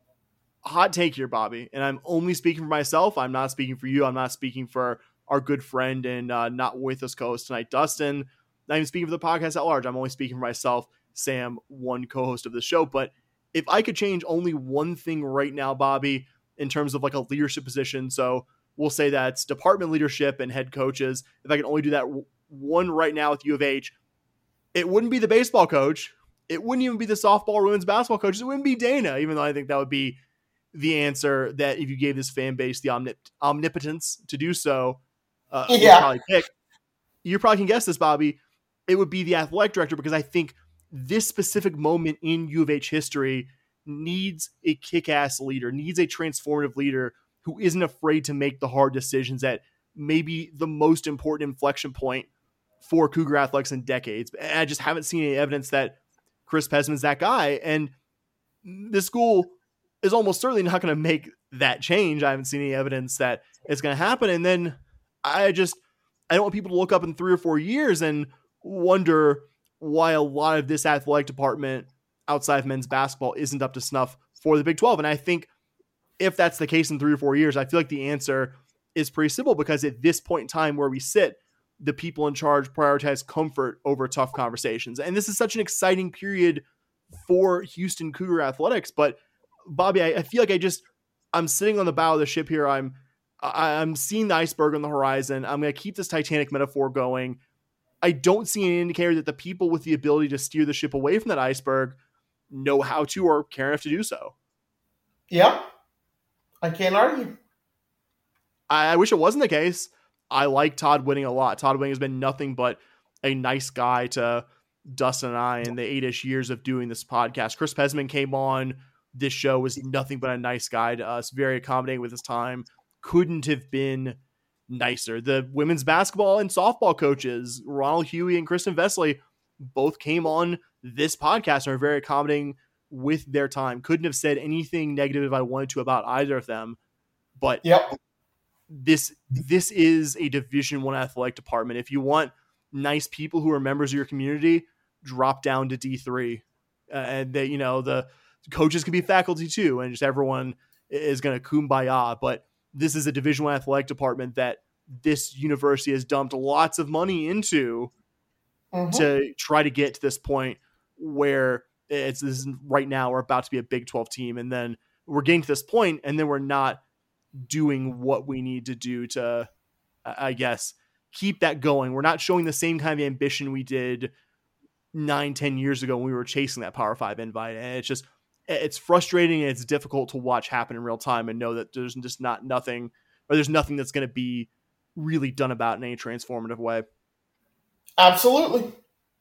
hot take here, Bobby, and I'm only speaking for myself. I'm not speaking for you. I'm not speaking for our good friend and uh, not with us co-host tonight, Dustin. Not even speaking for the podcast at large. I'm only speaking for myself, Sam, one co-host of the show. But if I could change only one thing right now, Bobby, in terms of like a leadership position, so we'll say that's department leadership and head coaches. If I can only do that one right now with U of H, it wouldn't be the baseball coach. It wouldn't even be the softball or women's basketball coach. It wouldn't be Dana, even though I think that would be the answer that if you gave this fan base the omnip- omnipotence to do so, uh, yeah. probably pick. You probably can guess this, Bobby. It would be the athletic director, because I think this specific moment in U of H history needs a kick-ass leader, needs a transformative leader who isn't afraid to make the hard decisions at maybe the most important inflection point for Cougar athletics in decades. And I just haven't seen any evidence that Chris Pezman's that guy. And this school is almost certainly not going to make that change. I haven't seen any evidence that it's going to happen. And then I just, I don't want people to look up in three or four years and wonder why a lot of this athletic department outside of men's basketball isn't up to snuff for the Big twelve. And I think if that's the case in three or four years, I feel like the answer is pretty simple, because at this point in time where we sit, the people in charge prioritize comfort over tough conversations. And this is such an exciting period for Houston Cougar athletics, but Bobby, I, I feel like I just, I'm sitting on the bow of the ship here. I'm, I, I'm seeing the iceberg on the horizon. I'm going to keep this Titanic metaphor going. I don't see any indicator that the people with the ability to steer the ship away from that iceberg know how to or care enough to do so. Yeah, I can't argue. I, I wish it wasn't the case. I like Todd Whitting a lot. Todd Whitting has been nothing but a nice guy to Dustin and I in the eight-ish years of doing this podcast. Chris Pesman came on this show, was nothing but a nice guy to us, very accommodating with his time. Couldn't have been nicer. The women's basketball and softball coaches, Ronald Huey and Kristen Vesely, both came on this podcast and are very accommodating with their time. Couldn't have said anything negative if I wanted to about either of them. But yep. this this is a Division One athletic department. If you want nice people who are members of your community, drop down to D three, uh, and they, you know, the coaches can be faculty too, and just everyone is going to kumbaya. But this is a Division One athletic department that this university has dumped lots of money into mm-hmm. to try to get to this point where it's this is right now we're about to be a Big twelve team, and then we're getting to this point, and then we're not doing what we need to do to, I guess, keep that going. We're not showing the same kind of ambition we did nine, ten years ago when we were chasing that Power Five invite. And it's just, it's frustrating and it's difficult to watch happen in real time and know that there's just not nothing, or there's nothing that's going to be really done about in any transformative way. Absolutely.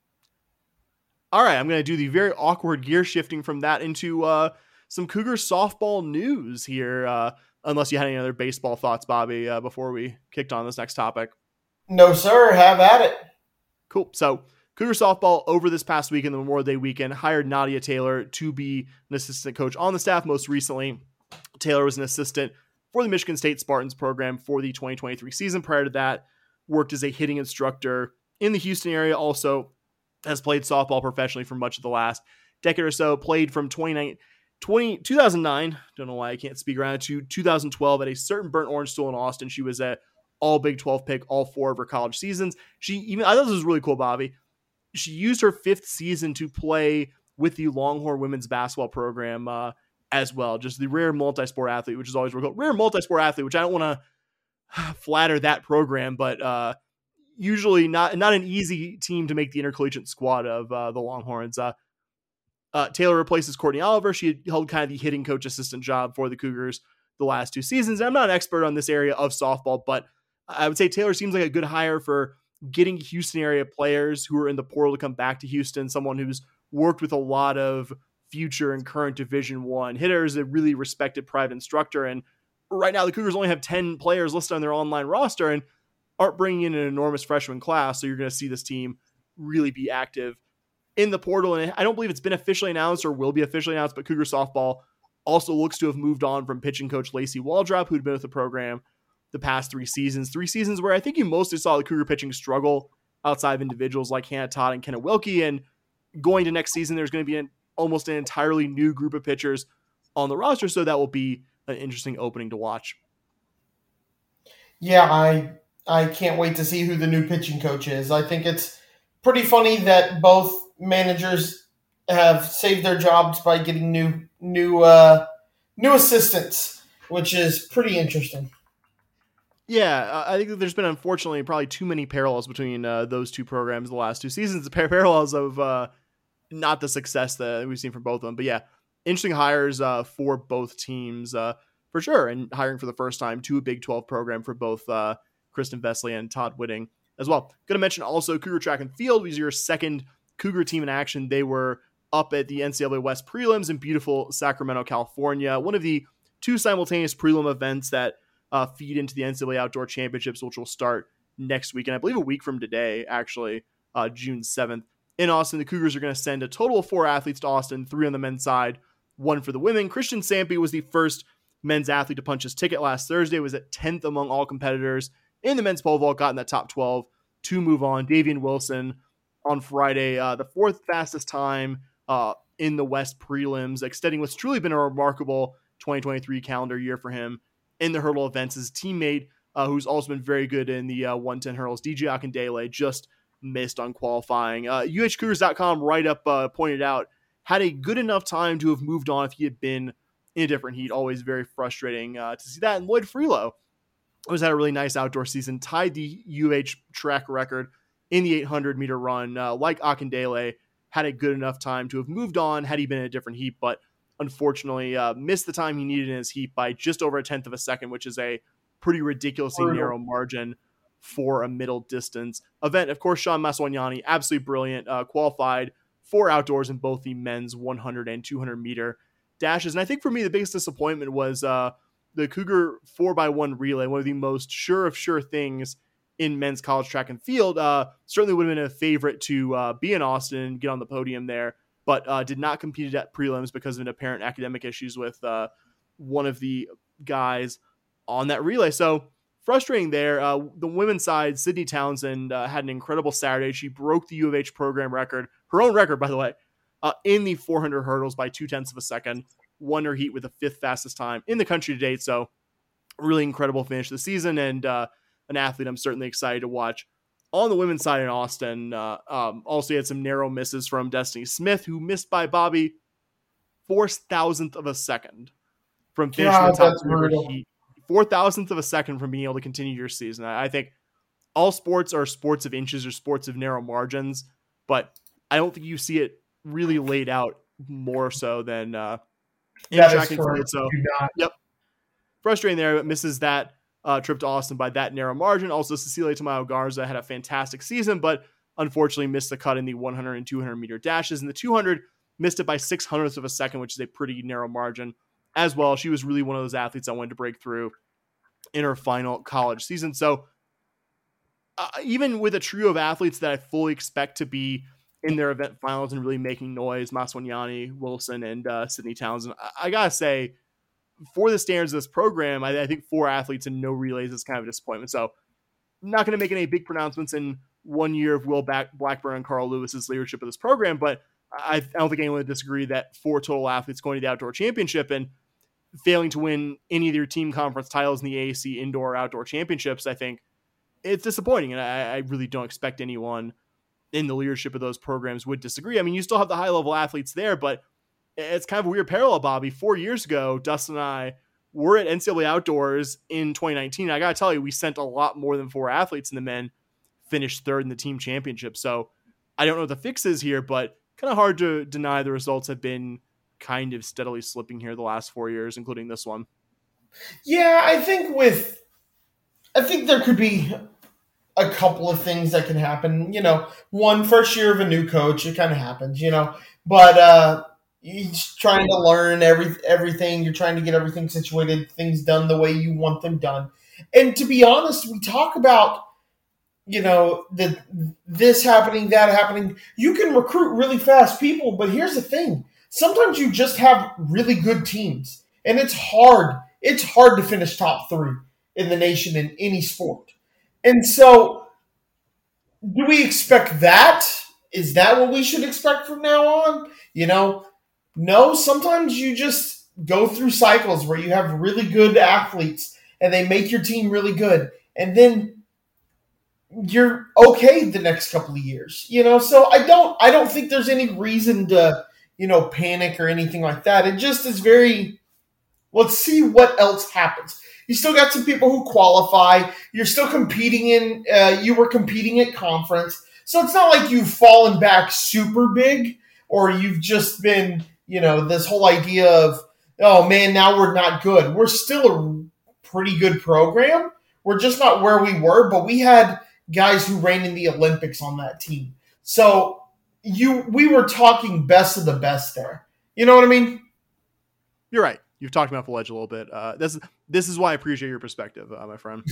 All right. I'm going to do the very awkward gear shifting from that into uh, some Cougar softball news here. Uh, unless you had any other baseball thoughts, Bobby, uh, before we kicked on this next topic. No, sir. Have at it. Cool. So Cougar softball over this past weekend, the Memorial Day weekend, hired Nadia Taylor to be an assistant coach on the staff. Most recently, Taylor was an assistant for the Michigan State Spartans program for the twenty twenty-three season. Prior to that, worked as a hitting instructor in the Houston area. Also has played softball professionally for much of the last decade or so. Played from twenty two thousand nine, don't know why I can't speak around it, to two thousand twelve at a certain Burnt Orange School in Austin. She was a all Big twelve pick all four of her college seasons. She even, I thought this was really cool, Bobby. She used her fifth season to play with the Longhorn women's basketball program uh, as well. Just the rare multi-sport athlete, which is always really cool. Rare multi-sport athlete, which I don't want to flatter that program, but uh, usually not not an easy team to make the intercollegiate squad of uh, the Longhorns. Uh, uh, Taylor replaces Courtney Oliver. She had held kind of the hitting coach assistant job for the Cougars the last two seasons. And I'm not an expert on this area of softball, but I would say Taylor seems like a good hire for getting Houston area players who are in the portal to come back to Houston. Someone who's worked with a lot of future and current Division One hitters, a really respected private instructor. And right now the Cougars only have ten players listed on their online roster and aren't bringing in an enormous freshman class. So you're going to see this team really be active in the portal. And I don't believe it's been officially announced or will be officially announced, but Cougar softball also looks to have moved on from pitching coach Lacey Waldrop, who'd been with the program the past three seasons, three seasons where I think you mostly saw the Cougar pitching struggle outside of individuals like Hannah Todd and Kenna Wilkie. And going to next season, there's going to be an, almost an entirely new group of pitchers on the roster. So that will be an interesting opening to watch. Yeah, I I can't wait to see who the new pitching coach is. I think it's pretty funny that both managers have saved their jobs by getting new new uh, new assistants, which is pretty interesting. Yeah, I think that there's been, unfortunately, probably too many parallels between uh, those two programs the last two seasons. The par- parallels of uh, not the success that we've seen from both of them. But yeah, interesting hires uh, for both teams uh, for sure. And hiring for the first time to a Big twelve program for both uh, Kristen Vesely and Todd Whitting as well. Going to mention also Cougar Track and Field was your second Cougar team in action. They were up at the N C double A West prelims in beautiful Sacramento, California. One of the two simultaneous prelim events that Uh, feed into the N C double A Outdoor Championships, which will start next week. And I believe a week from today, actually, uh, June seventh. In Austin, the Cougars are going to send a total of four athletes to Austin, three on the men's side, one for the women. Christian Sampe was the first men's athlete to punch his ticket last Thursday, was at tenth among all competitors in the men's pole vault, got in that top twelve to move on. Davian Wilson on Friday, uh, the fourth fastest time uh, in the West prelims, extending what's truly been a remarkable twenty twenty-three calendar year for him in the hurdle events. His teammate, uh, who's also been very good in the uh, one ten hurdles, D J Akindele, just missed on qualifying. Uh, U H Cougars dot com write-up uh, pointed out, had a good enough time to have moved on if he had been in a different heat. Always very frustrating uh, to see that. And Lloyd Freelo always had a really nice outdoor season, tied the U of H track record in the eight hundred meter run. Uh, like Akindele, had a good enough time to have moved on had he been in a different heat, but unfortunately uh, missed the time he needed in his heat by just over a tenth of a second, which is a pretty ridiculously Brutal. narrow margin for a middle distance event. Of course, Sean Maswanyani, absolutely brilliant, uh, qualified for outdoors in both the men's one hundred and two hundred meter dashes. And I think for me, the biggest disappointment was uh, the Cougar four by one relay, one of the most sure of sure things in men's college track and field. Uh, certainly would have been a favorite to uh, be in Austin and get on the podium there, but uh, did not compete at prelims because of an apparent academic issues with uh, one of the guys on that relay. So frustrating there. Uh, the women's side, Sydney Townsend uh, had an incredible Saturday. She broke the U of H program record, her own record, by the way, uh, in the four hundred hurdles by two tenths of a second, won her heat with the fifth fastest time in the country to date. So really incredible finish of the season, and uh, an athlete I'm certainly excited to watch. On the women's side in Austin, uh, um, also had some narrow misses from Destiny Smith, who missed by Bobby four thousandth of a second from finishing God, the top that's three of her brutal. heat. Four thousandth of a second from being able to continue your season. I, I think all sports are sports of inches or sports of narrow margins, but I don't think you see it really laid out more so than uh, in That track is and correct. field. So, Do not. yep, frustrating there, but misses that uh, trip to Austin by that narrow margin. Also, Cecilia Tamayo Garza had a fantastic season, but unfortunately missed the cut in the one hundred and two hundred meter dashes. And the two hundred missed it by six hundredths of a second, which is a pretty narrow margin as well. She was really one of those athletes I wanted to break through in her final college season. So uh, even with a trio of athletes that I fully expect to be in their event finals and really making noise, Maswanyani, Wilson, and uh, Sydney Townsend, I, I gotta say, for the standards of this program, I, I think four athletes and no relays is kind of a disappointment. So I'm not going to make any big pronouncements in one year of Will Back- Blackburn and Carl Lewis's leadership of this program, but I, I don't think anyone would disagree that four total athletes going to the outdoor championship and failing to win any of their team conference titles in the A A C indoor or outdoor championships, I think it's disappointing. And I, I really don't expect anyone in the leadership of those programs would disagree. I mean, you still have the high level athletes there, but it's kind of a weird parallel, Bobby. Four years ago, Dustin and I were at N C double A Outdoors in twenty nineteen. I got to tell you, we sent a lot more than four athletes, and the men finished third in the team championship. So I don't know what the fix is here, but kind of hard to deny the results have been kind of steadily slipping here the last four years, including this one. Yeah, I think with, I think there could be a couple of things that can happen. You know, one, first year of a new coach, it kind of happens, you know, but uh, he's trying to learn every everything. You're trying to get everything situated, things done the way you want them done. And to be honest, we talk about, you know, the, this happening, that happening. You can recruit really fast people, but here's the thing. Sometimes you just have really good teams, and it's hard. It's hard to finish top three in the nation in any sport. And so do we expect that? Is that what we should expect from now on? You know, no, sometimes you just go through cycles where you have really good athletes and they make your team really good. And then you're okay the next couple of years, you know? So I don't, I don't think there's any reason to, you know, panic or anything like that. It just is very, let's see what else happens. You still got some people who qualify. You're still competing in, uh, you were competing at conference. So it's not like you've fallen back super big or you've just been, you know, this whole idea of, oh man, now we're not good. We're still a pretty good program. We're just not where we were, but we had guys who ran in the Olympics on that team. So you, we were talking best of the best there. You know what I mean? You're right. You've talked about the ledge a little bit. Uh, this, this is why I appreciate your perspective, uh, my friend.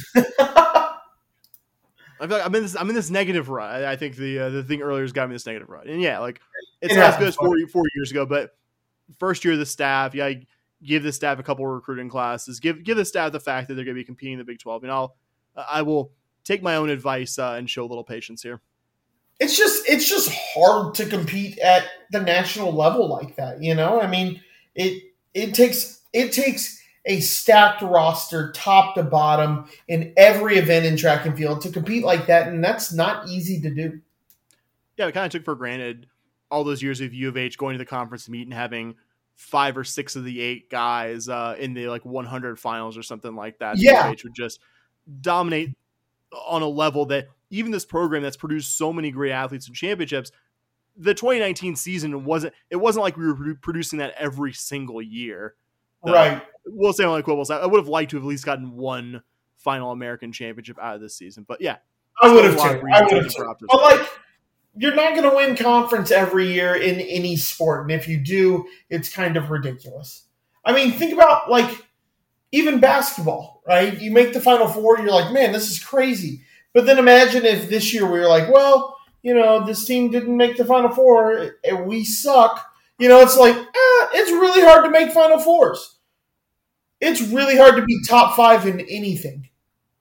I feel like I'm in this. I'm in this negative rut. I, I think the uh, the thing earlier has got me this negative rut, and yeah, like it's It not as happens, good as four four years ago. But first year of the staff, yeah, give the staff a couple of recruiting classes. Give give the staff the fact that they're going to be competing in the Big twelve. And I'll I will take my own advice uh, and show a little patience here. It's just it's just hard to compete at the national level like that. You know, I mean, it it takes it takes. a stacked roster, top to bottom, in every event in track and field to compete like that, and that's not easy to do. Yeah, we kind of took for granted all those years of U of H going to the conference meet and having five or six of the eight guys uh, in the like one hundred finals or something like that. Yeah. C H would just dominate on a level that even this program that's produced so many great athletes and championships, the twenty nineteen season wasn't, it wasn't like we were produ- producing that every single year. Uh, Right. We'll say on like quibbles. I would have liked to have at least gotten one final American championship out of this season, but yeah. I would have Still a lot of too. reasons I would to have give too. props to But this. like, you're not going to win conference every year in any sport, and if you do, it's kind of ridiculous. I mean, think about like even basketball, right? You make the Final Four, you're like, man, this is crazy. But then imagine if this year we were like, well, you know, this team didn't make the Final Four, and we suck. You know, it's like, eh, it's really hard to make Final Fours. It's really hard to be top five in anything.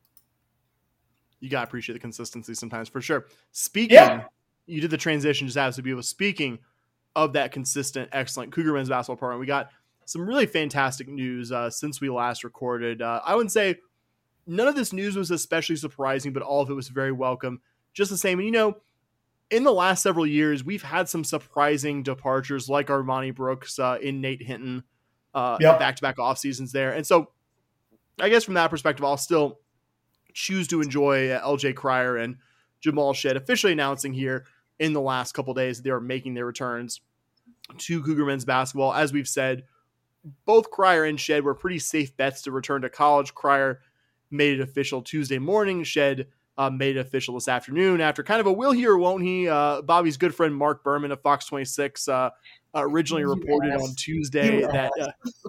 You got to appreciate the consistency sometimes, for sure. Speaking, Yeah. you did the transition just as to be able. Speaking of that consistent, excellent Cougar men's basketball program, we got some really fantastic news uh, since we last recorded. Uh, I wouldn't say none of this news was especially surprising, but all of it was very welcome. Just the same. And, you know, in the last several years, we've had some surprising departures like Armani Brooks uh, in Nate Hinton, uh, Yep. back-to-back off seasons there. And so I guess from that perspective, I'll still choose to enjoy uh, L J Cryer and Jamal Shead officially announcing here in the last couple of days that they are making their returns to Cougar men's basketball. As we've said, both Cryer and Shead were pretty safe bets to return to college. Cryer made it official Tuesday morning. Shead uh, made it official this afternoon after kind of a will he or won't he. Uh, Bobby's good friend Mark Berman of Fox twenty-six uh, originally You reported ass. on Tuesday You that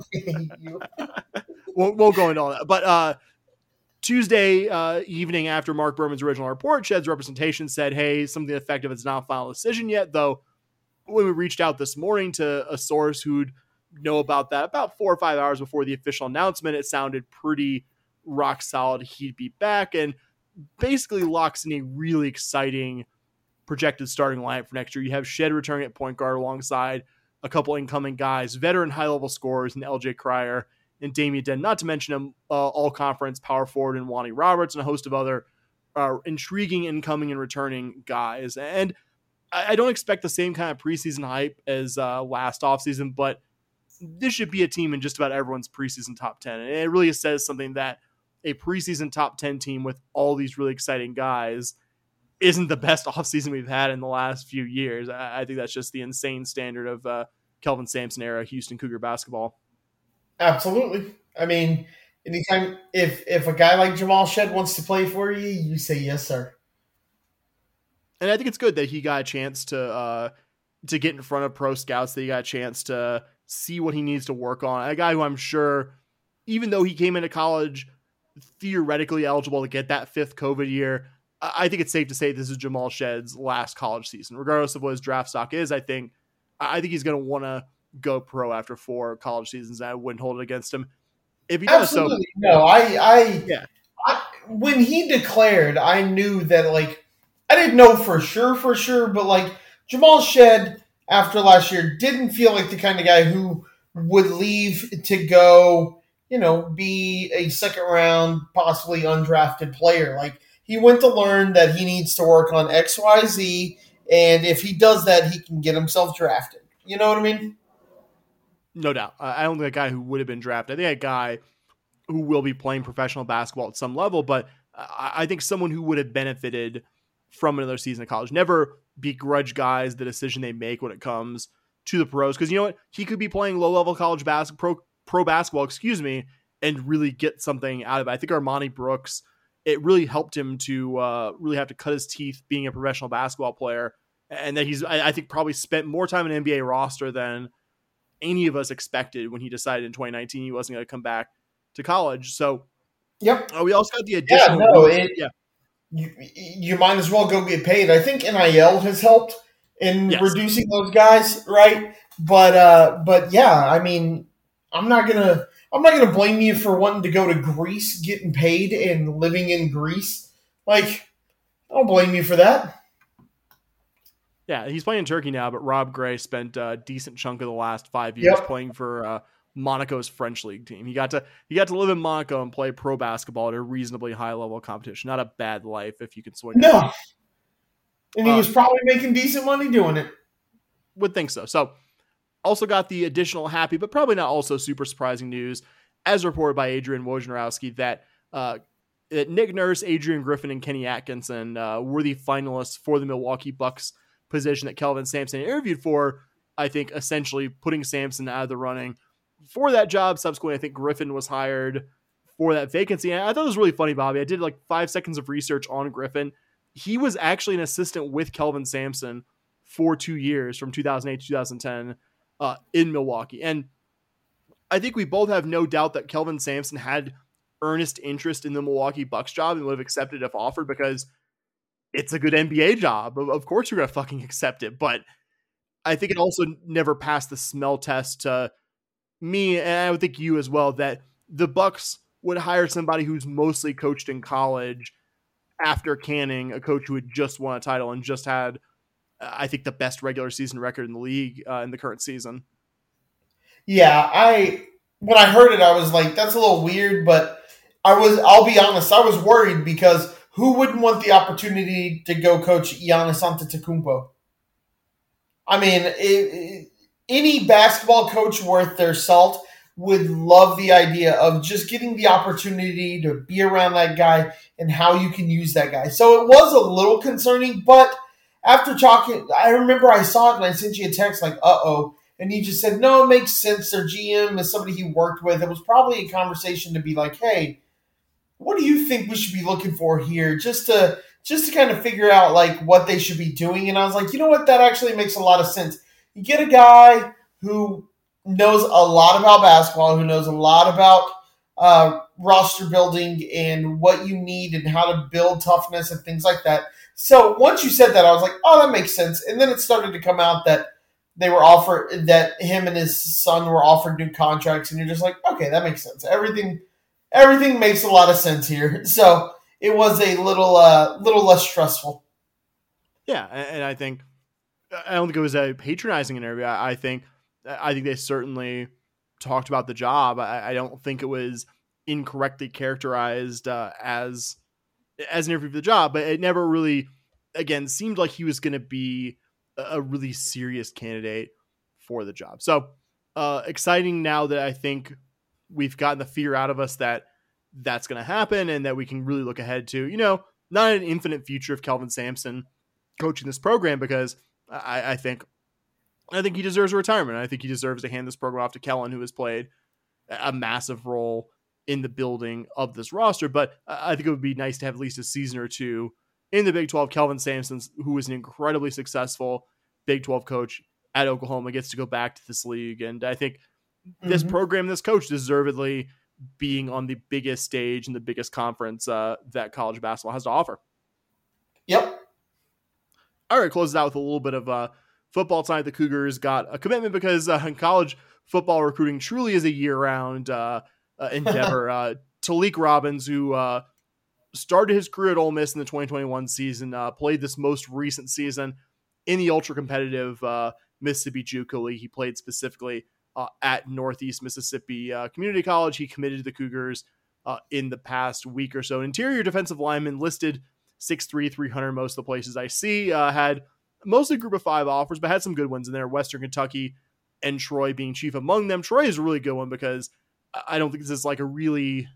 ass. uh, won't, won't go into all that. But uh, Tuesday uh, evening after Mark Berman's original report, Shead's representation said, hey, something effective, it's not a final decision yet, though when we reached out this morning to a source who'd know about that about four or five hours before the official announcement, it sounded pretty rock solid he'd be back, and basically locks in a really exciting projected starting lineup for next year. You have Shead returning at point guard alongside a couple incoming guys, veteran high-level scorers in L J Cryer and Damian Den, not to mention him, uh, all-conference power forward in Wani Roberts and a host of other uh, intriguing incoming and returning guys. And I, I don't expect the same kind of preseason hype as uh, last offseason, but this should be a team in just about everyone's preseason top ten. And it really says something that a preseason top ten team with all these really exciting guys isn't the best offseason we've had in the last few years. I, I think that's just the insane standard of uh, Kelvin Sampson era Houston Cougar basketball. Absolutely. I mean, anytime if if a guy like Jamal Shead wants to play for you, you say yes, sir. And I think it's good that he got a chance to uh, to get in front of pro scouts, that he got a chance to see what he needs to work on. A guy who I'm sure, even though he came into college theoretically eligible to get that fifth COVID year, I think it's safe to say this is Jamal Shead's last college season. Regardless of what his draft stock is, I think I think he's going to want to go pro after four college seasons. I wouldn't hold it against him if he does. Absolutely. So, no, I, I, yeah. I, when he declared, I knew that, like, I didn't know for sure, for sure, but like Jamal Shead after last year didn't feel like the kind of guy who would leave to go, you know, be a second round, possibly undrafted player. Like, he went to learn that he needs to work on X, Y, Z, and if he does that, he can get himself drafted. You know what I mean? No doubt. I don't think a guy who would have been drafted. I think a guy who will be playing professional basketball at some level, but I think someone who would have benefited from another season of college. Never begrudge guys the decision they make when it comes to the pros, because you know what? He could be playing low-level college basketball, pro, pro basketball, excuse me, and really get something out of it. I think Armani Brooks, it really helped him to uh, really have to cut his teeth being a professional basketball player, and that he's, I, I think, probably spent more time in an N B A roster than any of us expected when he decided in twenty nineteen he wasn't going to come back to college. So, Yep. uh, we also got the additional. Yeah, no, it, yeah. You, you might as well go get paid. I think N I L has helped in Yes. reducing those guys, right? But uh, but yeah, I mean, I'm not gonna I'm not gonna blame you for wanting to go to Greece, getting paid, and living in Greece. Like, I don't blame you for that. Yeah, he's playing in Turkey now, but Rob Gray spent a decent chunk of the last five years Yep. playing for uh, Monaco's French league team. He got to he got to live in Monaco and play pro basketball at a reasonably high level of competition. Not a bad life if you can swing it. No, and he Uh, was probably making decent money doing it. Would think so. So Also got the additional happy, but probably not also super surprising news, as reported by Adrian Wojnarowski, that uh, that Nick Nurse, Adrian Griffin, and Kenny Atkinson uh, were the finalists for the Milwaukee Bucks position that Kelvin Sampson interviewed for. I think essentially putting Sampson out of the running for that job. Subsequently, I think Griffin was hired for that vacancy. And I thought it was really funny, Bobby. I did like five seconds of research on Griffin. He was actually an assistant with Kelvin Sampson for two years from two thousand eight to two thousand ten uh, in Milwaukee. And I think we both have no doubt that Kelvin Sampson had earnest interest in the Milwaukee Bucks job and would have accepted if offered, because it's a good N B A job. Of course you're going to fucking accept it. But I think it also never passed the smell test to me, and I would think you as well, that the Bucks would hire somebody who's mostly coached in college after canning a coach who had just won a title and just had, uh, I think, the best regular season record in the league uh, in the current season. Yeah, I when I heard it, I was like, that's a little weird, but I was, I'll be honest, I was worried, because who wouldn't want the opportunity to go coach Giannis Antetokounmpo? I mean, it, it, any basketball coach worth their salt would love the idea of just getting the opportunity to be around that guy and how you can use that guy. So it was a little concerning, but after talking, I remember I saw it and I sent you a text like, uh-oh. And you just said, no, it makes sense. Their G M is somebody he worked with. It was probably a conversation to be like, hey, what do you think we should be looking for here? Just to just to kind of figure out like what they should be doing. And I was like, you know what? That actually makes a lot of sense. You get a guy who knows a lot about basketball, who knows a lot about uh, roster building and what you need and how to build toughness and things like that. So once you said that, I was like, oh, that makes sense. And then it started to come out that they were offered, that him and his son were offered new contracts, and you're just like, okay, that makes sense. Everything, everything makes a lot of sense here. So it was a little, uh, little less stressful. Yeah, and I think I don't think it was a patronizing interview. I think I think they certainly talked about the job. I, I don't think it was incorrectly characterized uh, as as an interview for the job, but it never really, again, seemed like he was going to be a really serious candidate for the job. So uh, exciting now that I think we've gotten the fear out of us that that's going to happen, and that we can really look ahead to, you know, not an infinite future of Kelvin Sampson coaching this program, because I, I think, I think he deserves a retirement. I think he deserves to hand this program off to Kellen, who has played a massive role in the building of this roster. But I think it would be nice to have at least a season or two in the Big twelve. Kelvin Sampson, who was an incredibly successful Big twelve coach at Oklahoma, gets to go back to this league. And I think mm-hmm. this program, this coach, deservedly being on the biggest stage and the biggest conference uh, that college basketball has to offer. Yep. All right, close it out with a little bit of uh, football tonight. The Cougars got a commitment, because uh, in college football recruiting truly is a year-round uh, uh, endeavor. uh, Talik Robbins, who uh, started his career at Ole Miss in the twenty twenty-one season, uh, played this most recent season in the ultra-competitive uh, Mississippi JUCO League. He played specifically uh, at Northeast Mississippi uh, Community College. He committed to the Cougars uh, in the past week or so. An interior defensive lineman, listed six three, three hundred most of the places I see. Uh, had mostly group of five offers, but had some good ones in there. Western Kentucky and Troy being chief among them. Troy is a really good one, because I don't think this is like a really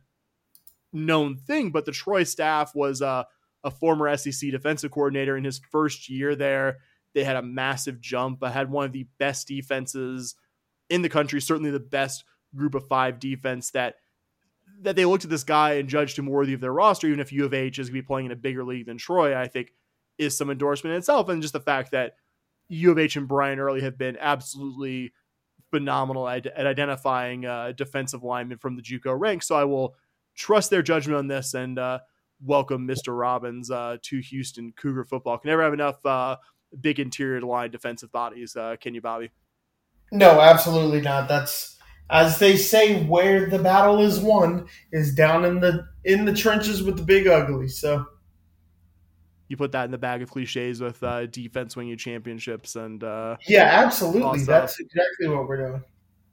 known thing, but the Troy staff was uh, a former S E C defensive coordinator in his first year there. They had a massive jump. I had one of the best defenses in the country, certainly the best group of five defense that that they looked at this guy and judged him worthy of their roster, even if U of H is going to be playing in a bigger league than Troy, I think is some endorsement in itself. And just the fact that U of H and Brian Early have been absolutely phenomenal at, at identifying uh, defensive linemen from the JUCO ranks. So I will trust their judgment on this and uh, welcome Mister Robbins uh, to Houston Cougar football. Can never have enough uh, big interior line defensive bodies. Uh, can you, Bobby? No, absolutely not. That's, as they say, where the battle is won is down in the in the trenches with the big ugly. So you put that in the bag of cliches with uh, defense winning championships and uh, yeah, absolutely. That's exactly what we're doing.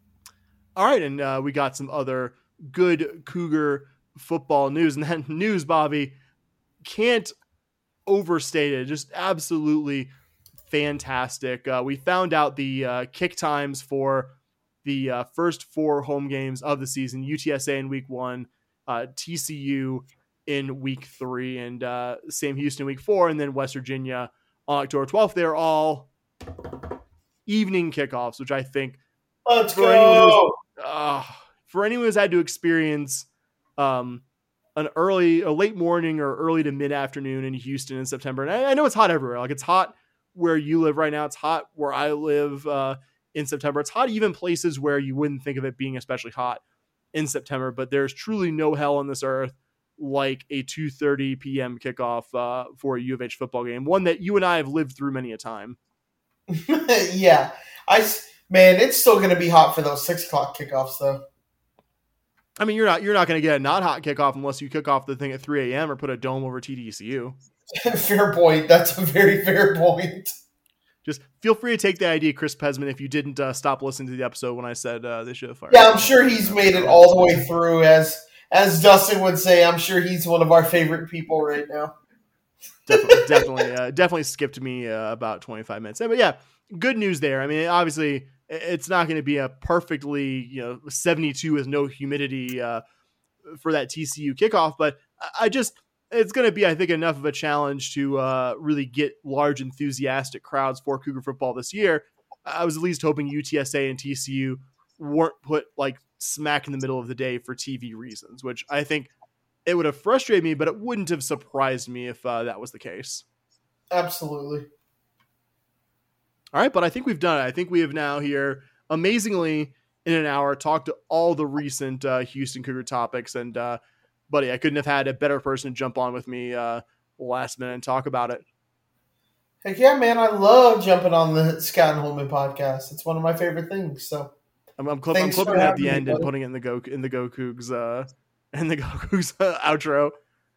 All right, and uh, we got some other good Cougar football news, and that news, Bobby, can't overstate it. Just absolutely fantastic. Uh, we found out the uh, kick times for the uh, first four home games of the season: U T S A in week one, uh, T C U in week three, and uh, Sam Houston in week four, and then West Virginia on October twelfth. They're all evening kickoffs, which I think Let's for go. anyone who's, uh, for anyone who's had to experience um, an early, a late morning or early to mid afternoon in Houston in September, and I, I know it's hot everywhere. Like, it's hot where you live right now. It's hot where I live uh, in September. It's hot even places where you wouldn't think of it being especially hot in September. But there's truly no hell on this earth like a two thirty p.m. kickoff uh, for a U of H football game, one that you and I have lived through many a time. yeah, I man, it's still going to be hot for those six o'clock kickoffs, though. I mean, you're not you're not going to get a not hot kickoff unless you kick off the thing at three a.m. or put a dome over T D C U. Fair point. That's a very fair point. Just feel free to take the idea, Chris Pesman, if you didn't uh, stop listening to the episode when I said uh, they should have fired. Yeah, I'm sure he's made it all the way through. As as Dustin would say, I'm sure he's one of our favorite people right now. definitely, definitely, uh, definitely skipped me uh, about twenty-five minutes. But yeah, good news there. I mean, obviously, it's not going to be a perfectly, you know, seventy-two with no humidity uh, for that T C U kickoff, but I just, it's going to be, I think, enough of a challenge to uh, really get large, enthusiastic crowds for Cougar football this year. I was at least hoping U T S A and T C U weren't put like smack in the middle of the day for T V reasons, which I think it would have frustrated me, but it wouldn't have surprised me if uh, that was the case. Absolutely. All right, but I think we've done it. I think we have now here, amazingly, in an hour, talked to all the recent uh, Houston Cougar topics. And, uh, buddy, I couldn't have had a better person jump on with me uh, last minute and talk about it. Heck yeah, man. I love jumping on the Scott and Holman podcast. It's one of my favorite things. So I'm, I'm, clip, I'm clipping it at the end me, and putting it in the Go in the Go Cougs uh, in the Go Cougs uh, outro.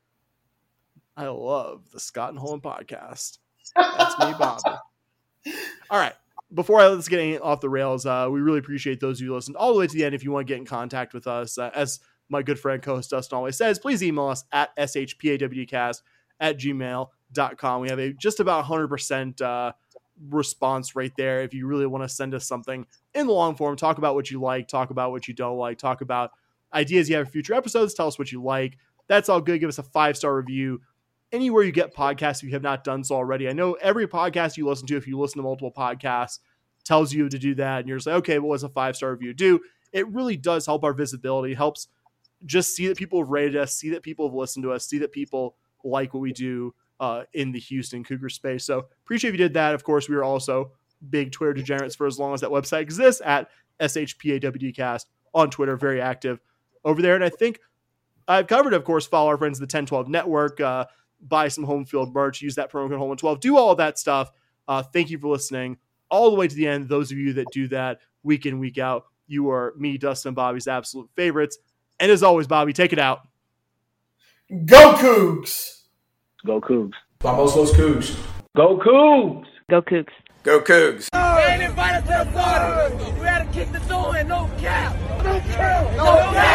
I love the Scott and Holman podcast. That's me, Bobby. All right. Before I let's get off the rails, uh, we really appreciate those of you who listened all the way to the end. If you want to get in contact with us, uh, as my good friend co-host Dustin always says, please email us at shpawcast at gmail dot com. We have a just about one hundred percent uh, response rate there. If you really want to send us something in the long form, talk about what you like, talk about what you don't like, talk about ideas you have for future episodes, tell us what you like. That's all good. Give us a five-star review anywhere you get podcasts if you have not done so already. I know every podcast you listen to, if you listen to multiple podcasts, tells you to do that. And you're just like, okay, what does a five-star review do? It really does help our visibility, helps just see that people have rated us, see that people have listened to us, see that people like what we do uh, in the Houston Cougar space. So appreciate if you did that. Of course, we are also big Twitter degenerates for as long as that website exists at shpawcast on Twitter, very active over there. And I think I've covered, of course, follow our friends at the ten twelve Network, uh, buy some home field merch, use that promo code Holman twelve, do all of that stuff. Uh, thank you for listening all the way to the end. Those of you that do that week in, week out, you are me, Dustin, and Bobby's absolute favorites. And as always, Bobby, take it out. Go Cougs! Go Cougs. Vamos los Cougs. Go Cougs! Go Cougs. Go Cougs. We ain't invited to the party. We had to kick the door in, no cap. No cap. No cap.